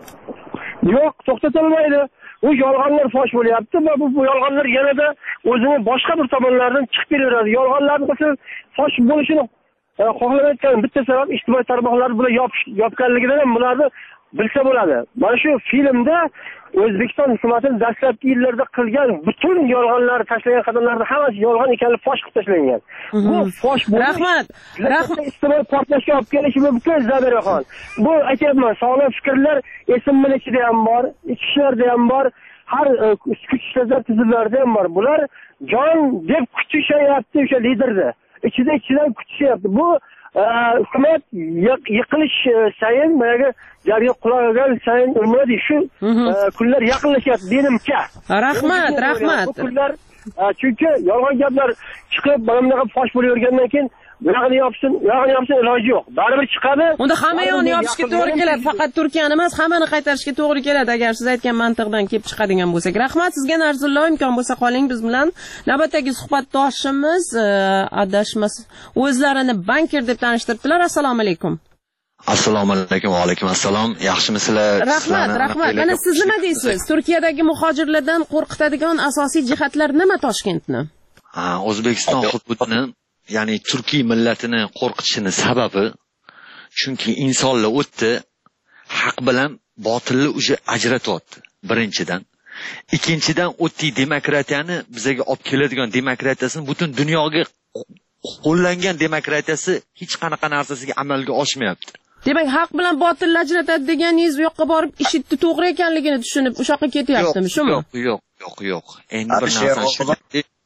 Speaker 1: Yo'q, to'xtatilmaydi. Bu yolg'onlar fosh bo'lyapti va bu yolg'onlar yanada o'zini boshqa bir tomonlardan chiqib kelaveradi. Yolg'onlarni qilsa fosh bo'lishini xohlamayotgan bitta sabab ijtimoiy tarmoqlar bilan yopganligidan ham bularni bilsa bo'ladi. Mana shu filmda O'zbekiston hukumatining dastlabki yillarda qilgan butun yolg'onlar, tashlagan qadamlarni hammasi yolg'on ekanligi fosh qilib tashlangan. Bu fosh bo'lish.
Speaker 8: Rahmat. Rahmat.
Speaker 1: Ijtimoiy portlashga olib kelishi mumkin, Zabiraxon. Bu aytyapman, sog'lom fikrlar esimmin ichida ham bor, ichki ishlarda ham bor, har kuch ishlar tizimlarida ham bor. Bular jon deb kutishyapti o'sha liderni. Ichida ichidan kutishyapti. Bu hukumat yiqilish sayin, mana jarga quloqlagan sayin umidi shu kunlar yaqinlashyapti menimcha.
Speaker 8: Rahmat, rahmat.
Speaker 1: Bu kunlar chunki yolg'on gaplar chiqib, mana bunaqa fosh bo'lavergandan keyin buyoqni yopsin, buyoqni yopsin iloji yo'q. Baribir chiqadi.
Speaker 8: Unda hamma yoqni yopishga to'g'ri keladi. Faqat Turkiyani emas, hammani qaytarishga to'g'ri keladi agar siz aytgan mantiqdan kelib chiqadigan bo'lsak. Rahmat sizga Narzullo, imkon bo'lsa qoling biz bilan. Navbatdagi suhbatdoshimiz adashmas o'zlarini banker deb tanishtirdilar. Assalomu alaykum.
Speaker 11: Assalomu alaykum va alaykum assalom. Yaxshimisizlar?
Speaker 8: Rahmat, rahmat. Mana siz nima deysiz? Turkiyadagi muhojirlardan qo'rqitadigan asosiy jihatlar nima Toshkentni?
Speaker 11: Ha, O'zbekiston hududini, ya'ni Turkiy millatini qo'rqitishini sababi chunki insonlar o'tdi, haq bilan botilni o'sha ajratyapti. Birinchidan, ikkinchidan o'tdi demokratiyani bizga olib keladigan demokratiyasini butun dunyoga qo'llangan demokratiyasi hech qanaqa narsasiga amalga oshmayapti.
Speaker 8: Demak, haq bilan botilni ajratadi deganingiz u yoqqa borib ishitdi to'g'ri ekanligini tushunib o'sha yoqqa ketyaptimi, shumi?
Speaker 11: Yo'q, yo'q. yo'q yo'q endi bir narsani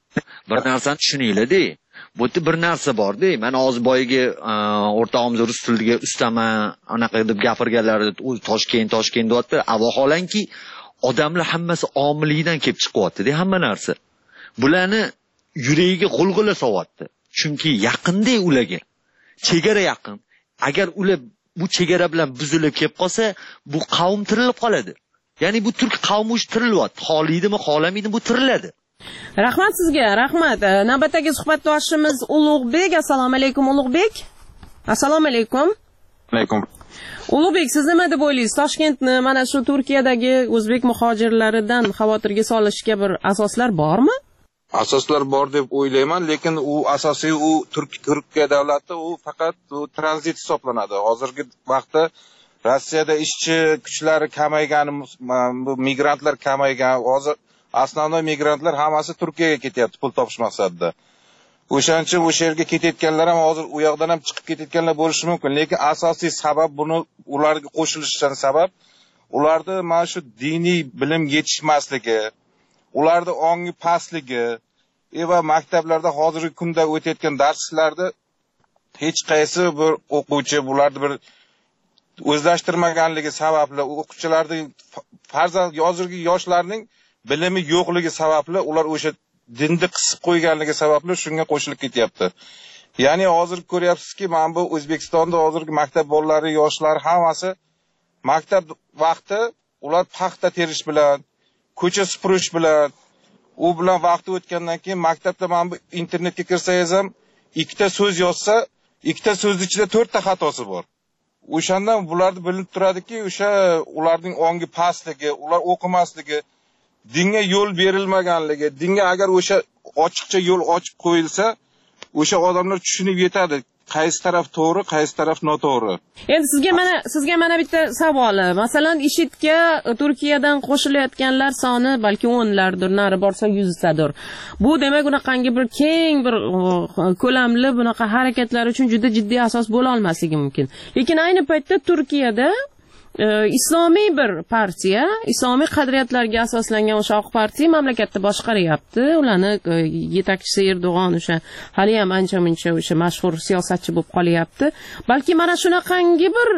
Speaker 11: bir narsani tushuninglar-da. Bu yerda bir narsa bor-da. Mana hozir boyagi o'rtog'imiz rus tiliga ustama anaqa deb gapirganlar Toshkent Toshkent deyapti. Vaholanki odamlar hammasi omillikdan kelib chiqyapti-da hamma narsa. Bularni yuragiga g'ulg'ula so'yapti. Chunki yaqinda ularga. Chegara yaqin. Agar ular bu chegara bilan buzilib kelib qolsa, bu qavm tirilib qoladi. Ya'ni bu turk qavmi uch tirilyapti. Xoliydimi, xolamaydimi bu tiriladi.
Speaker 8: Rahmat sizga, rahmat. Navbatdagi suhbatdoshimiz Ulug'bek. Assalomu alaykum Ulug'bek. Assalomu alaykum.
Speaker 12: Alaykum.
Speaker 8: Ulug'bek, siz nima deb o'ylaysiz? Toshkentni mana shu Turkiyadagi o'zbek muhojirlaridan xavotirga solishga bir asoslar bormi?
Speaker 12: Asoslar bor deb o'ylayman, lekin u asosiy u Turk Turkiya davlati u faqat u tranzit hisoblanadi. Hozirgi vaqtda Rossiyada ishchi kuchlari kamaygani, bu migrantlar kamaygan. Hozir asosiy migrantlar hammasi Turkiyaga ketyapti pul topish maqsadida. O'shaning uchun o'sha yerga ketayotganlar ham hozir u yoqdan ham chiqib ketayotganlar bo'lishi mumkin, lekin asosiy sabab buni ularga qo'shilishidan sabab ularda mana shu diniy bilim yetishmasligi, ularda ongi pastligi va maktablarda hozirgi kunda o'tayotgan darslarda hech qaysi bir o'quvchi bularni bir o'zlashtirmaganligi sababli o'quvchilarning farzand hozirgi yoshlarning bilimi yo'qligi sababli ular o'sha dinni qisib qo'yganligi sababli shunga qo'shilib ketyapti. Ya'ni hozir ko'ryapsizki, mana bu O'zbekistonda hozirgi maktab bolalari, yoshlar hammasi maktab vaqti ular paxta terish bilan, ko'cha supurish bilan, u bilan vaqti o'tgandan keyin maktabda mana bu internetga kirsangiz ham ikkita so'z yozsa, ikkita so'z ichida to'rtta xatosi bor. O'shandan bularni bilinib turadiki, o'sha ularning ongi pastligi, ular o'qimasligi, dinga yo'l berilmaganligi, dinga agar o'sha ochiqcha yo'l ochib qo'yilsa, o'sha odamlar tushunib yetadi, qaysi taraf to'g'ri, qaysi taraf noto'g'ri.
Speaker 8: Endi sizga mana sizga mana bitta savol. Masalan, IShIDga Turkiyadan qo'shilayotganlar soni balki o'nlardir, nari borsa yuztadir. Bu demak unaqangi bir keng bir ko'lamli bunaqa harakatlar uchun juda jiddiy asos bo'la olmasligi mumkin. Lekin ayni paytda Turkiyada islomiy bir partiya, islomiy qadriyatlarga asoslangan o'sha oq partiya mamlakatni boshqaryapti. Ularni yetakchisi Erdo'g'on o'sha hali ham ancha-muncha o'sha mashhur siyosatchi bo'lib qolyapti. Balki mana shunaqangi bir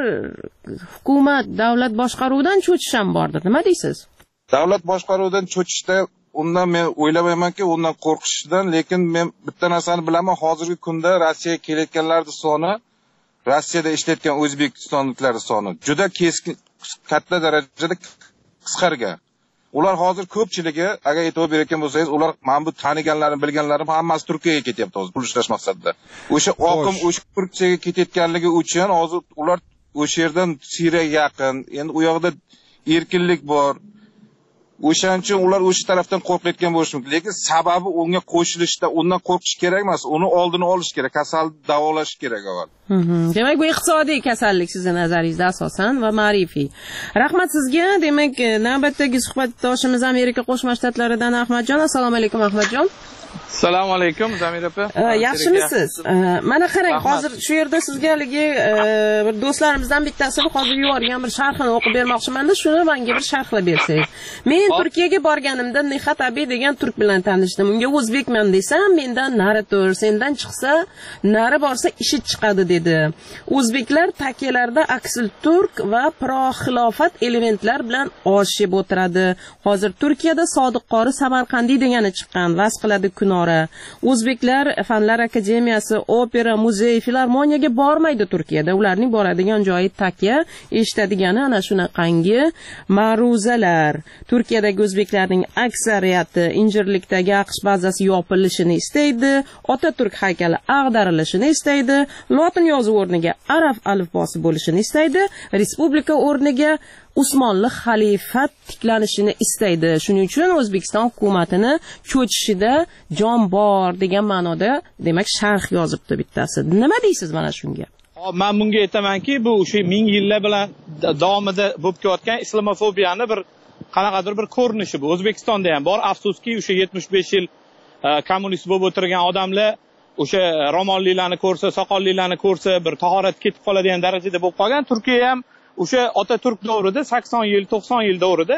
Speaker 8: hukumat, davlat boshqaruvidan cho'chish ham bordir. Nima deysiz?
Speaker 12: Davlat boshqaruvidan cho'chishda undan men o'ylamaymanki, undan qo'rqishdan, lekin men bitta narsani bilaman, hozirgi kunda Rossiyaga kelayotganlarning soni Rossiyada ishlayotgan o'zbekistonliklar soni juda keskin katta darajada qisqargan. Ular hozir ko'pchiligi, agar e'tibor berayotgan bo'lsangiz, ular mana bu taniganlarim, bilganlarim hammasi Turkiyaga ketyapti hozir pul ishlash maqsadida. O'sha oqim o'sha Turkiyaga ketayotganligi uchun hozir ular o'sha yerdan Siriyaga yaqin, endi u yoqda erkinlik bor. O'shaning uchun ular o'sha tarafdan qo'rqayotgan bo'lishi mumkin, lekin sababi unga qo'shilishda undan qo'rqish kerak emas, uni oldini olish kerak, kasalni davolash kerak avval.
Speaker 8: Demak, bu iqtisodiy kasallik sizning nazaringizda asosan va ma'rifiy. Rahmat sizga. Demak, navbatdagi suhbatdoshimiz Amerika Qo'shma Shtatlaridan Ahmadjon. Assalomu alaykum Ahmadjon.
Speaker 13: Assalomu alaykum Zamir opa.
Speaker 8: Yaxshimisiz? Mana qarang, hozir shu yerda sizga haligi bir do'stlarimizdan bittasi hozir yuborgan bir sharhini o'qib bermoqchiman-da, shuni menga bir sharhlab bersangiz. Men Turkiyaga borganimda Nihat Abi degan turk bilan tanishdim. Unga o'zbekman desam, mendan nari tur, sendan chiqsa, nari borsa ishi chiqadi dedi. O'zbeklar takkalarda aksil turk va pro-xilofat elementlar bilan osh yeb o'tiradi. Hozir Turkiyada Sodiq qori Samarqandiy degani chiqqan, vas qiladi Kunora. O'zbeklar Fanlar akademiyasi, opera, muzey, filarmoniyaga bormaydi Turkiyada. Ularning boradigan joyi takya, eshitadigani ana shunaqangi ma'ruzalar. Turkiyadagi o'zbeklarning aksariyati Injirlikdagi AQSh bazasi yopilishini istaydi, Otaturk haykali ag'darilishini istaydi, lotin yozuvi o'rniga arab alifbosi bo'lishini istaydi, respublika o'rniga Usmonli xalifat tiklanishini istaydi. Shuning uchun O'zbekiston hukumatini cho'chishida jon bor degan ma'noda, demak, sharh yozibdi bittasi. Nima deysiz mana shunga?
Speaker 13: Men bunga aytamanki, bu o'sha ming yillar bilan davomida bo'lib kelayotgan islomofobiyani bir qanaqadir bir ko'rinishi bu. O'zbekistonda ham bor. Afsuski, o'sha yetmish besh yil kommunist bo'lib o'tirgan odamlar o'sha ro'mollilarni ko'rsa, soqollilarni ko'rsa, bir tahorat ketib qoladigan darajada bo'lib qolgan. Turkiya ham o'sha Otaturk davrida sakson yil, to'qson yil davrida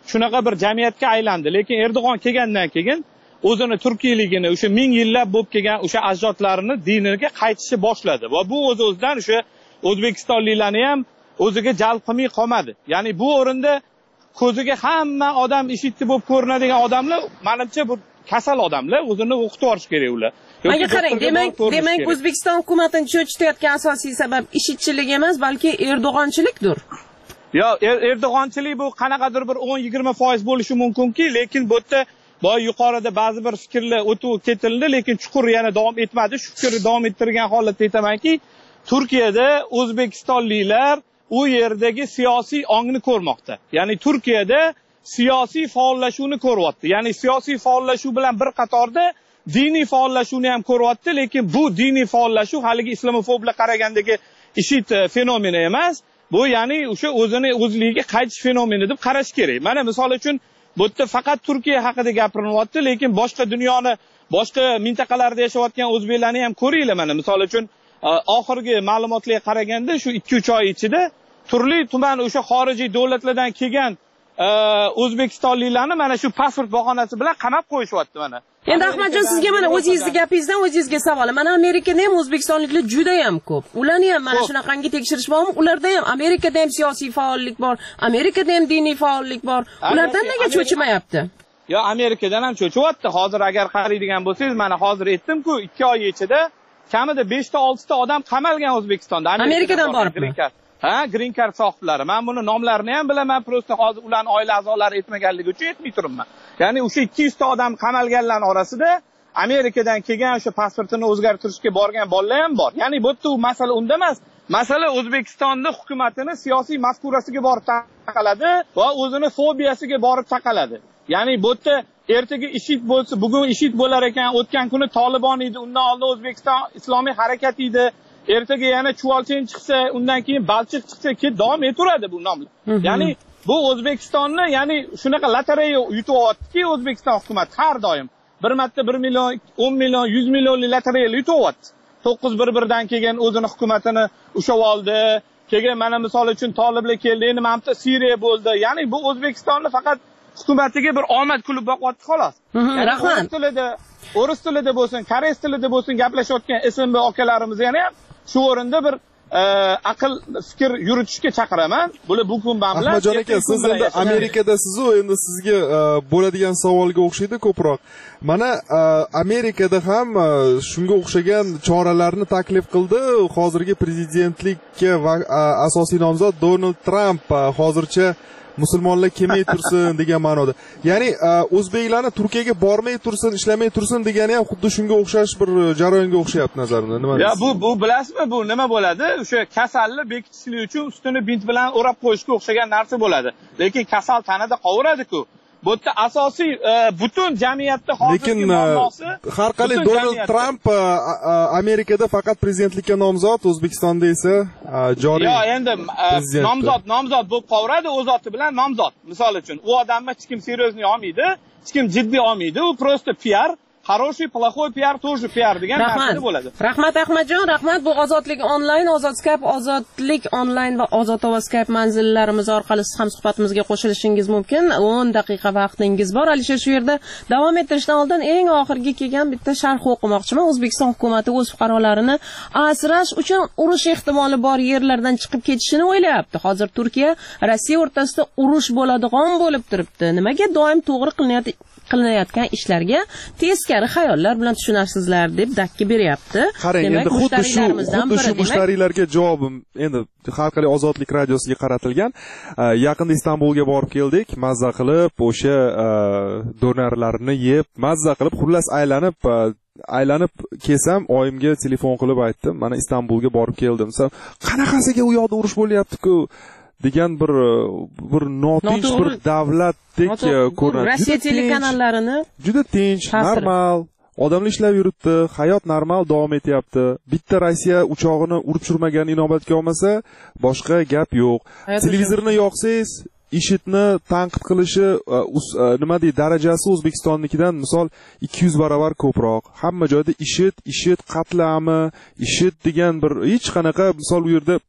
Speaker 13: shunaqa bir jamiyatga aylandi. Lekin Erdo'g'on kelgandan keyin o'zini turkiyligini, o'sha ming yillab bo'lib kelgan o'sha ajdodlarini diniga qaytishni boshladi va bu o'z-o'zidan o'sha o'zbekistonliklarni ham o'ziga jalb qilmay qolmadi. Ya'ni bu o'rinda ko'ziga hamma odam ishitdi bo'lib ko'rinadigan odamlar, menimcha bu kasal odamlar, o'zini o'qitib yuborish kerak ular.
Speaker 8: Menga qarang, demak, demak O'zbekiston hukumatini cho'chitayotgan asosiy sabab ishitchilik emas, balki Erdo'g'onchilikdir.
Speaker 13: Yo, Erdo'g'onchilik bu qanaqadir bir o'n yigirma foiz bo'lishi mumkinki, lekin bu yerda boy yuqorida ba'zi bir fikrlar o'tib ketildi, lekin chuqur yana davom etmadi. Shu fikrni davom ettirgan holatda aytamanki, Turkiyada o'zbekistonliklar u yerdagi siyosiy ongni ko'rmoqda. Ya'ni Turkiyada siyosiy faollashuvni ko'ryapti. Ya'ni siyosiy faollashuv bilan bir qatorda diniy faollashuvni ham ko'ryapti, lekin bu diniy faollashuv haligi islamofoblar qaragandagi ishit fenomeni emas. Bu ya'ni o'sha o'zini o'zligiga qaytish fenomeni deb qarash kerak. Mana misol uchun bu yerda faqat Turkiya haqida gapirilyapti, lekin boshqa dunyoni, boshqa mintaqalarda yashayotgan o'zbeklarni ham ko'ringlar. Mana misol uchun oxirgi ma'lumotlarga qaraganda shu ikki uch oy ichida turli tuman o'sha xorijiy davlatlardan kelgan o'zbekistonliklarni mana shu pasport bahonasi bilan qamab qo'yishyapti mana.
Speaker 8: Endi Ahmadjon, sizga mana o'zingizning gapingizdan o'zingizga savol. Mana Amerikada ham o'zbekistonliklar juda ham ko'p. Ularni ham mana shunaqangi tekshirish bormi? Ularda ham Amerikada ham siyosiy faollik bor, Amerikada ham diniy faollik bor. Ulardan nega cho'chimayapti?
Speaker 13: Yo, Amerikadan ham cho'chyapti. Hozir agar qaraydigan bo'lsangiz, mana hozir aytdim-ku, ikki oy ichida kamida besh ta olti ta odam qamalgan O'zbekistonda.
Speaker 8: Amerikadan boribmi?
Speaker 13: Ha, green card sohiblari. Men buni nomlarini ham bilaman, prosta hozir ularning oila a'zolari aytmaganligi uchun aytmay turibman. Ya'ni o'sha ikki yuz ta odam qamalganlarning orasida Amerikadan kelgan o'sha pasportini o'zgartirishga borgan bolalar ham bor. Ya'ni bu yerda masala unda emas. Masala O'zbekistonning hukumatini siyosiy mafkurasiga borib taqaladi va o'zini fobiyasiga borib taqaladi. Ya'ni bu yerda ertaga ishit bo'lsa, bugun ishit bo'lar ekan, o'tgan kuni Tolibon edi, undan oldin O'zbekiston islomiy harakat edi. Ertaga yana Chuvalchen chiqsa, undan keyin Balchiq chiqsa, keyin davom etaveradi bu nomlar. Ya'ni bu O'zbekistonni, ya'ni shunaqa lotereya yutyapti-ki, O'zbekiston hukumati har doim bir marta bir million, o'n million, yuz millionlik lotereyalar yutyapti. to'qqiz bir birdan kelgan o'zini hukumatini ushlab oldi. Keyin mana misol uchun Toliblar keldi, endi mana Suriya bo'ldi. Ya'ni bu O'zbekistonni faqat hukumatiga bir omad kulib boqyapti xolos.
Speaker 8: Rahmat.
Speaker 13: O'rus tilida, o'rus tilida bo'lsin, koreys tilida bo'lsin gaplashayotgan S M B akalarimiz yana ham shu o'rinda bir aql fikr yuritishga chaqiraman. Bular bu kun bilan
Speaker 6: Ahmadjon aka, siz endi Amerikadasiz, endi sizga bo'ladigan savolga o'xshaydi ko'proq. Mana Amerikada ham shunga o'xshagan choralarni taklif qildi. Hozirgi prezidentlikka asosiy nomzod Donald Tramp hozircha musulmonlar kelmay tursin degan ma'noda. Ya'ni o'zbeklarni Turkiyaga bormay tursin, ishlamay tursin degani ham xuddi shunga o'xshash bir jarayonga o'xshayapti nazarimda. Nima deysiz?
Speaker 13: Ya bu bu bilasizmi, bu nima bo'ladi? O'sha kasalni bekitishlik uchun ustini bint bilan o'rab qo'yishga o'xshagan narsa bo'ladi. Lekin kasal tanada qovuradi-ku. Bu yerda asosiy butun jamiyatda hozirgi muammosi.
Speaker 6: Har qalay Donald Tramp Amerikada faqat prezidentlikka nomzod, O'zbekistonda esa joriy.
Speaker 13: Yo, endi nomzod, nomzod bo'lib qoladi, o'z oti bilan nomzod. Misol uchun, u odamni hech kim seriozniy olmaydi, hech kim jiddiy olmaydi, u prosta piar. Хороший, плохой пиар тоже пиар degan narsa bo'ladi.
Speaker 8: Rahmat Ahmadjon, rahmat. Bu Ozodlik onlayn, Ozod Skype, Ozodlik onlayn va Ozod Ovoz Skype manzillarimiz orqali siz ham suhbatimizga qo'shilishingiz mumkin. o'n daqiqa vaqtingiz bor. Alisher, shu yerda davom ettirishdan oldin eng oxirgi kelgan bitta sharh o'qimoqchiman. O'zbekiston hukumatı o'z fuqarolarini asrash uchun urush ehtimoli bor yerlardan chiqib ketishini o'ylayapti. Hozir Turkiya Rossiya o'rtasida urush bo'ladigan bo'lib turibdi. Nimaga doim to'g'ri qilinayotgan qilinayotgan ishlarga teskari xayollar bilan tushunasizlar deb dakki beryapti.
Speaker 6: Qarang, endi xuddi shu xuddi shu mushtariylarga javobim endi Xalqaro Ozodlik radiosiga qaratilgan. Yaqinda Istanbulga borib keldik, mazza qilib, o'sha donorlarni yeb, mazza qilib, xullas aylanib aylanib kelsam, oyimga telefon qilib aytdim, mana Istanbulga borib keldim. Qanaqasiga u yoqda urush bo'lyapti-ku degan bir bir notinch bir davlatdek ko'rinadi.
Speaker 8: Rossiya telekanallarini
Speaker 6: juda tinch, normal, odamlar ishlab yuribdi, hayot normal davom etyapti. Bitta Rossiya uchog'ini urib tushirmagani inobatga olmasa, boshqa gap yo'q. Televizorni yoqsangiz, ishitni tanqid qilishi nima deydi, darajasi O'zbekistonnikidan misol ikki yuz barobar ko'proq. Hamma joyda ishit, ishit qatlami, ishit degan bir hech qanaqa misol u yerda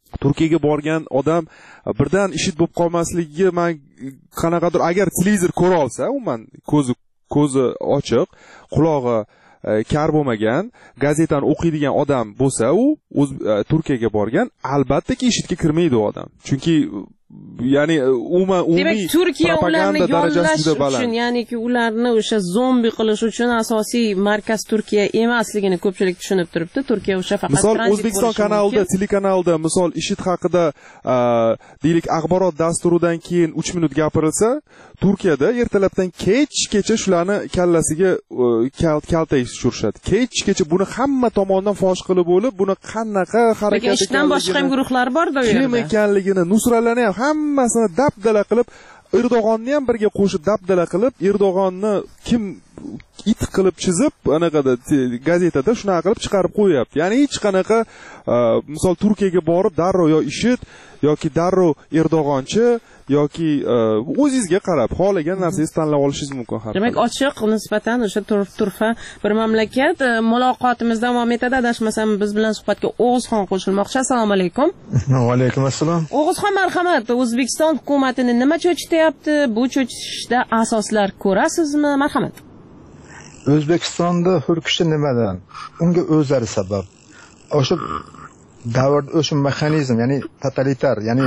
Speaker 6: Turkiyaga borgan odam birdan ishit bo'lib qolmasligi, men qanaqadir agar televizor ko'ra olsa, umuman ko'zi ko'zi ochiq, qulog'i kar bo'lmagan, gazetani o'qiydigan odam bo'lsa, u o'z Turkiyaga borgan, albatta ki ishitga kirmaydi u odam. Chunki ya'ni umuman umumiy
Speaker 8: Turkiya ularni yollash uchun, ya'niki ularni o'sha zombi qilish uchun asosiy markaz Turkiya emasligini ko'pchilik tushunib turibdi. Turkiya o'sha faqat
Speaker 6: misol O'zbekiston kanalida, telekanalda misol ishit haqida deylik axborot dasturidan keyin uch minut gapirilsa, Turkiyada ertalabdan kechgacha shularni kallasiga kaltay tushirishadi. Kechgacha buni hamma tomonidan fosh qilib bo'lib, buni qanaqa harakat ekanligini,
Speaker 8: ishdan boshqa ham guruhlar bor-da u yerda.
Speaker 6: Kim ekanligini, Nusralarni ham hammasini dabdala qilib, Erdo'g'onni ham birga qo'shib dabdala qilib, Erdo'g'onni kim it qilib chizib, anaqada gazetada shunaqa qilib chiqarib qo'yapti. Ya'ni hech qanaqa misol Turkiyaga borib darrov yo ishit yoki darrov Erdo'g'onchi yoki o'zingizga qarab xohlagan narsangizni tanlab olishingiz mumkin har.
Speaker 8: Demak, ochiq nisbatan o'sha turfa bir mamlakat. Muloqotimiz davom etadi. Adashmasam biz bilan suhbatga O'g'izxon qo'shilmoqchi. Assalomu alaykum.
Speaker 14: Va alaykum assalom.
Speaker 8: O'g'izxon, marhamat. O'zbekiston hukumatini nima cho'chityapti? Bu cho'chishda asoslar ko'rasizmi? Marhamat.
Speaker 14: O'zbekistonda hurkishi nimadan? Unga o'zlari sabab. O'sha davr o'sha mexanizm, ya'ni totalitar, ya'ni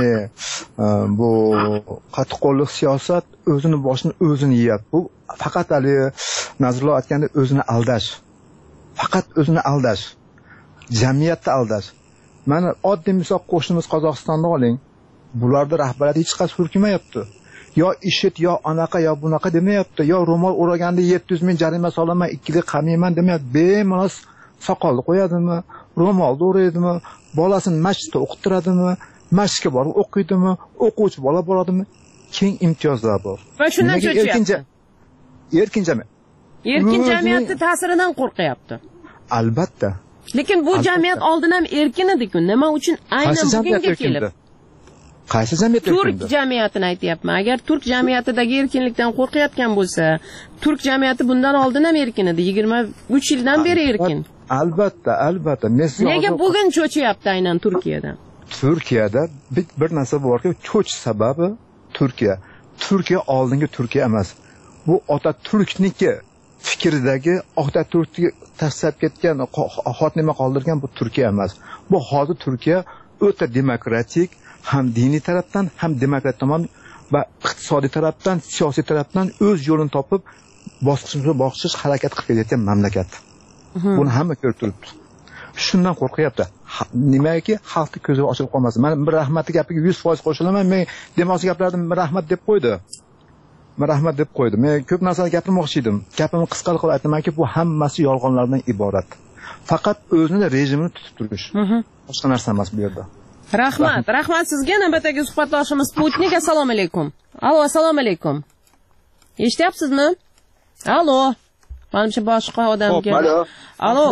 Speaker 14: bu qattiqqo'llik siyosat o'zini boshini o'zini yeyapti. Bu faqat hali Nazrulloh aytganda o'zini aldash. Faqat o'zini aldash. Jamiyatni aldash. Mana oddiy misol qo'shnimiz Qozog'istonni oling. Bularda rahbariyat hech qas hurkimayapti. Yo ishit, yo anaqa, yo bunaqa demayapti. Yo ro'mol o'raganda yetti yuz ming jarima solaman, ikkilik qamayman demayapti. Bemalol soqolni qo'yadimi, ro'molni o'raydimi, bolasini masjidda o'qittiradimi, masjidga borib o'qiydimi, o'quvchi bola bo'ladimi, keng imtiyozlar bor.
Speaker 8: Va shundan cho'chiyapti.
Speaker 14: Erkin jamiyat.
Speaker 8: Erkin jamiyatning ta'siridan qo'rqyapti.
Speaker 14: Albatta.
Speaker 8: Lekin bu jamiyat oldin ham erkin edi-ku. Nima uchun aynan bugunga kelib?
Speaker 14: Qaysi jamiyat erkin?
Speaker 8: Turk jamiyatini aytyapman. Agar turk jamiyatidagi erkinlikdan qo'rqayotgan bo'lsa, turk jamiyati bundan oldin ham erkin edi. yigirma uch yildan beri erkin.
Speaker 14: Albatta, albatta.
Speaker 8: Nega bugun cho'chiyapti aynan Turkiyadan?
Speaker 14: Turkiyada bir, bir narsa borki, cho'chish sababi Turkiya. Turkiya oldingi Turkiya emas. Bu Otaturkniki fikridagi Otaturkni tashlab ketgan, xotinma qoldirgan bu Turkiya emas. Bu hozir Turkiya o'ta demokratik, ham diniy tarafdan, ham demokrat tomon va iqtisodiy tarafdan, siyosiy tarafdan o'z yo'lini topib, bosqichma-bosqich harakat qilib kelayotgan mamlakat. Buni hamma ko'rib turibdi. Shundan qo'rqyapti. Nimaki xalqning ko'zi ochilib qolmasin. Men bir rahmatli gapiga yuz foiz qo'shilaman. Men demoqchi gaplardim, rahmat deb qo'ydi. Men rahmat deb qo'ydi. Men ko'p narsani gapirmoqchi edim. Gapimni qisqa qilib aytmanki, bu hammasi yolg'onlardan iborat. Faqat o'zini rejimini tutib turish. Boshqa narsa emas bu yerda.
Speaker 8: Rahmat, rahmat sizga. Navbatdagi suhbatdoshimiz Sputnik. Assalomu alaykum. Allo, assalomu alaykum. Eshityapsizmi? Allo. Menimcha boshqa odamga. Allo.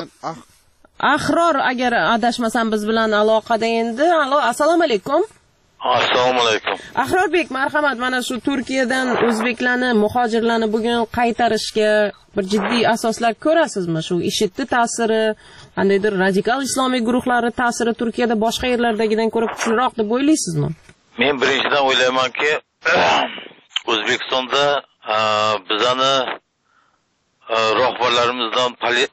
Speaker 8: Ahror, agar adashmasam biz bilan aloqada endi. Allo, assalomu alaykum.
Speaker 15: Assalomu alaykum.
Speaker 8: Ahrorbek, marhamat, mana shu Turkiyadan o'zbeklarni, muhojirlarni bugun qaytarishga bir jiddiy asoslar ko'rasizmi? Shu IShIDning ta'siri, qandaydir radikal islomiy guruhlari ta'siri Turkiyada boshqa yerlardagidan ko'ra kuchliroq deb o'ylaysizmi?
Speaker 15: Men birinchidan o'ylaymanki, O'zbekistonda bizani rahbarlarimizdan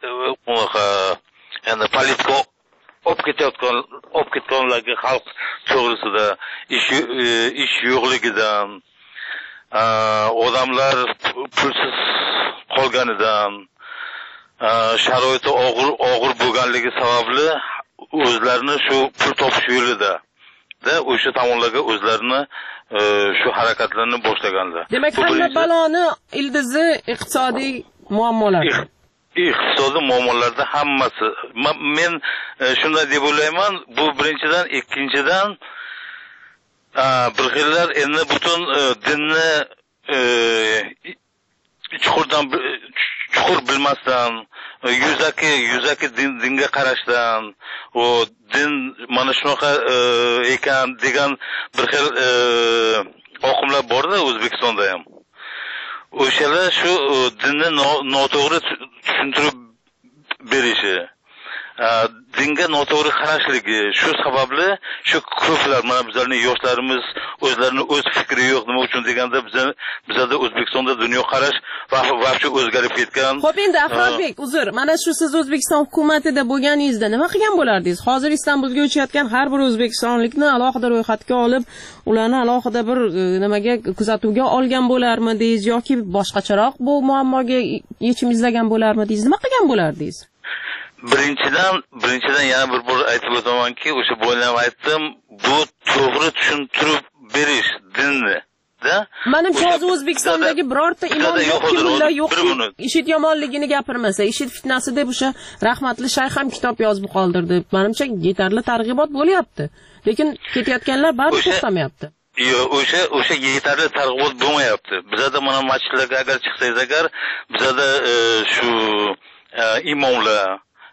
Speaker 15: endi politika olib ketayotgan olib ketganlarga xalq to'g'risida ish ish yo'qligidan, odamlar pulsiz qolganidan, sharoiti og'ir og'ir bo'lganligi sababli o'zlarini shu pul topish yo'lida da o'sha tomonlarga o'zlarini shu harakatlarni boshlaganlar.
Speaker 8: Demak, hamma baloni ildizi iqtisodiy muammolar.
Speaker 15: Iqtisodiy muammolarda hammasi. Men shunday deb o'ylayman, bu birinchidan, ikkinchidan bir xillar endi butun dinni chuqurdan chuqur bilmasdan, yuzaki yuzaki din, dinga qarashdan, o din mana shunaqa ekan degan bir xil oqimlar bor-da O'zbekistonda ham. O'shalar shu dinni noto'g'ri tushuntirib berishi. dinga noto'g'ri qarashligi shu sababli shu ko'plar mana bizlarning yoshlarimiz o'zlarini o'z fikri yo'q nima uchun deganda biza bizada O'zbekistonda dunyo qarash va vaqti o'zgarib ketgan.
Speaker 8: Xo'p endi Ahmadbek, uzr, mana shu siz O'zbekiston hukumatida bo'lganingizda nima qilgan bo'lardingiz? Hozir Istanbulga uchayotgan har bir o'zbekistonlikni alohida ro'yxatga olib, ularni alohida bir nimaga kuzatuvga olgan bo'larmidingiz yoki boshqacharoq bu muammoga yechim izlagan bo'larmidingiz? Nima qilgan bo'lardingiz?
Speaker 15: Birinchidan, birinchidan yana bir bor aytib o'tamanki, o'sha bo'ylab aytdim, bu to'g'ri tushuntirib berish dinni.
Speaker 8: Menimcha hozir O'zbekistondagi birorta imom yo'qki, mulla yo'qki, ishit yomonligini gapirmasa, ishit fitnasi deb o'sha rahmatli shayx ham kitob yozib qoldirdi. Menimcha yetarli targ'ibot bo'lyapti. Lekin ketayotganlar baribir to'xtamayapti.
Speaker 15: Yo'q, o'sha o'sha yetarli targ'ibot bo'lmayapti. Bizada mana masjidlarga agar chiqsangiz agar, bizada shu imomlar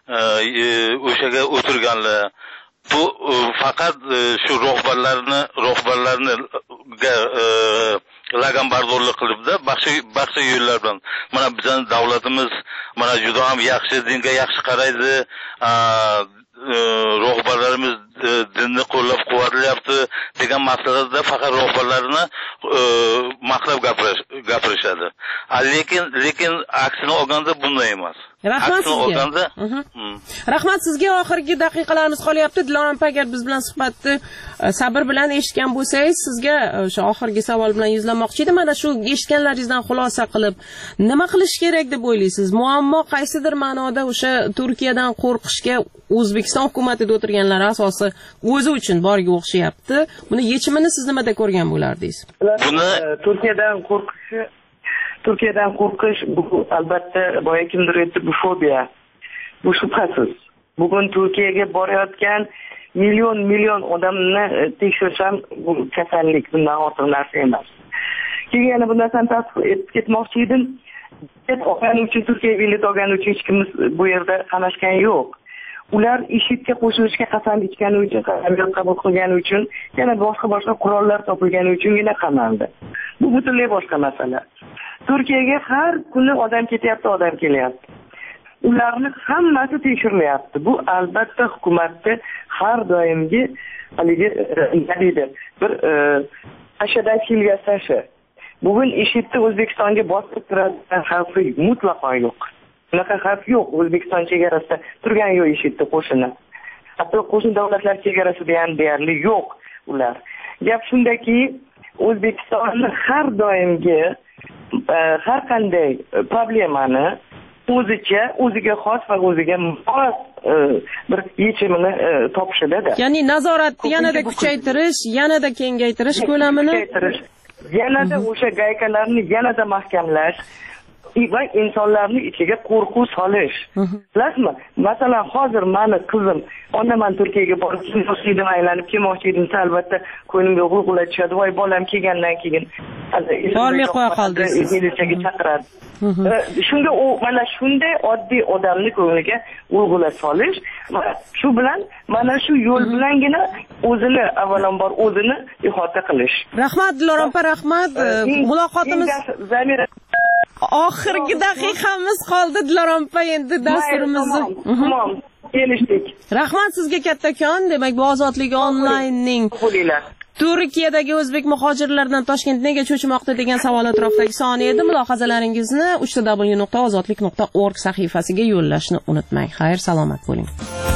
Speaker 15: o'shaga o'tirganlar bu faqat shu rahbarlarni rahbarlarni laganbardorlik qilibda baxshi baxshi yo'llar bilan mana bizning davlatimiz mana juda ham yaxshi dinga yaxshi qaraydi, rahbarlarimiz dinni qo'llab-quvvatlayapti degan maqsadda faqat rahbarlarni maqtab gapirishadi. Lekin lekin aksini olganda bunday emas.
Speaker 8: Rahmat sizga. Rahmat sizga. Oxirgi daqiqalarimiz qolyapti. Dilorom agar biz bilan suhbatni sabr bilan eshitgan bo'lsangiz, sizga o'sha oxirgi savol bilan yuzlanmoqchi edim. Mana shu eshitganlaringizdan xulosa qilib, nima qilish kerak deb o'ylaysiz? Muammo qaysidir ma'noda o'sha Turkiyadan qo'rqishga O'zbekiston hukumatida o'tirganlar asosi o'zi uchun borga o'xshayapti. Buni yechimini siz nimada ko'rgan bo'lardingiz?
Speaker 9: Buni Turkiyadan qo'rqishi Turkiyadan qo'rqish bu albatta boya kimdir aytdi, bu fobiya. Bu shubhasiz. Bugun Turkiyaga borayotgan million million odamni tekshirisham bu kasallik, bundan ortiq narsa emas. Keyin yana bu narsani tasdiq etib ketmoqchi edim. Bilet olgani uchun Turkiyaga bilet olgani uchun hech kim bu yerda qamashgan yo'q. Ular IShIDga qo'shilishga qasam ichgani uchun, qasamyod qabul qilgani uchun, yana boshqa boshqa qurollar topilgani uchungina qamaldi. Bu butunlay boshqa masala. Turkiyaga har kuni odam ketyapti, odam kelyapti. Ularni hammasi tekshirilyapti. Bu albatta hukumatda har doimgi haligi nima deydi, bir ashadan kelgan sashi. Bugun IShIDni O'zbekistonga bosib kiradigan xavfi mutlaqo yo'q. Bunaqa xavf yo'q. O'zbekiston chegarasida turgan yo'q IShIDni qo'shini. Hatto qo'shni davlatlar chegarasida ham deyarli yo'q ular. Gap shundaki, O'zbekistonni har doimgi har qanday problemani o'zicha, o'ziga xos va o'ziga mos bir yechimini topishida.
Speaker 8: Ya'ni nazoratni yanada kuchaytirish, yanada kengaytirish ko'lamini,
Speaker 9: yanada o'sha gaykalarni yanada mahkamlash va insonlarning ichiga qo'rquv solish. Bilasizmi? Masalan, hozir meni qizim, "Ona, men Turkiyaga borib kimyoshlikdan aylanib kelmoqchi edim", albatta ko'nglimga g'ulg'ula tushadi. Voy, bolam kelgandan keyin
Speaker 8: bormay qo'ya qoldingiz.
Speaker 9: Militsiyaga chaqiradi. Shunga u mana shunday oddiy odamning ko'ngliga g'ulg'ula solish va shu bilan mana shu yo'l bilangina o'zini avvalambor o'zini ihota qilish.
Speaker 8: Rahmat Dilorom opa, rahmat. Muloqotimiz oxirgi daqiqamiz qoldi. Dilorom opa, endi dasturimizni
Speaker 9: tamom kelishdik.
Speaker 8: Rahmat sizga kattakon. Demak, bu Ozodlik onlaynning Turkiyadagi o'zbek muhojirlardan Toshkent nega cho'chimoqda degan savol atrofidagi soni edi. Mulohazalaringizni uch w nuqta ozodlik nuqta org sahifasiga yo'llashni unutmang. Xayr, salomat bo'ling.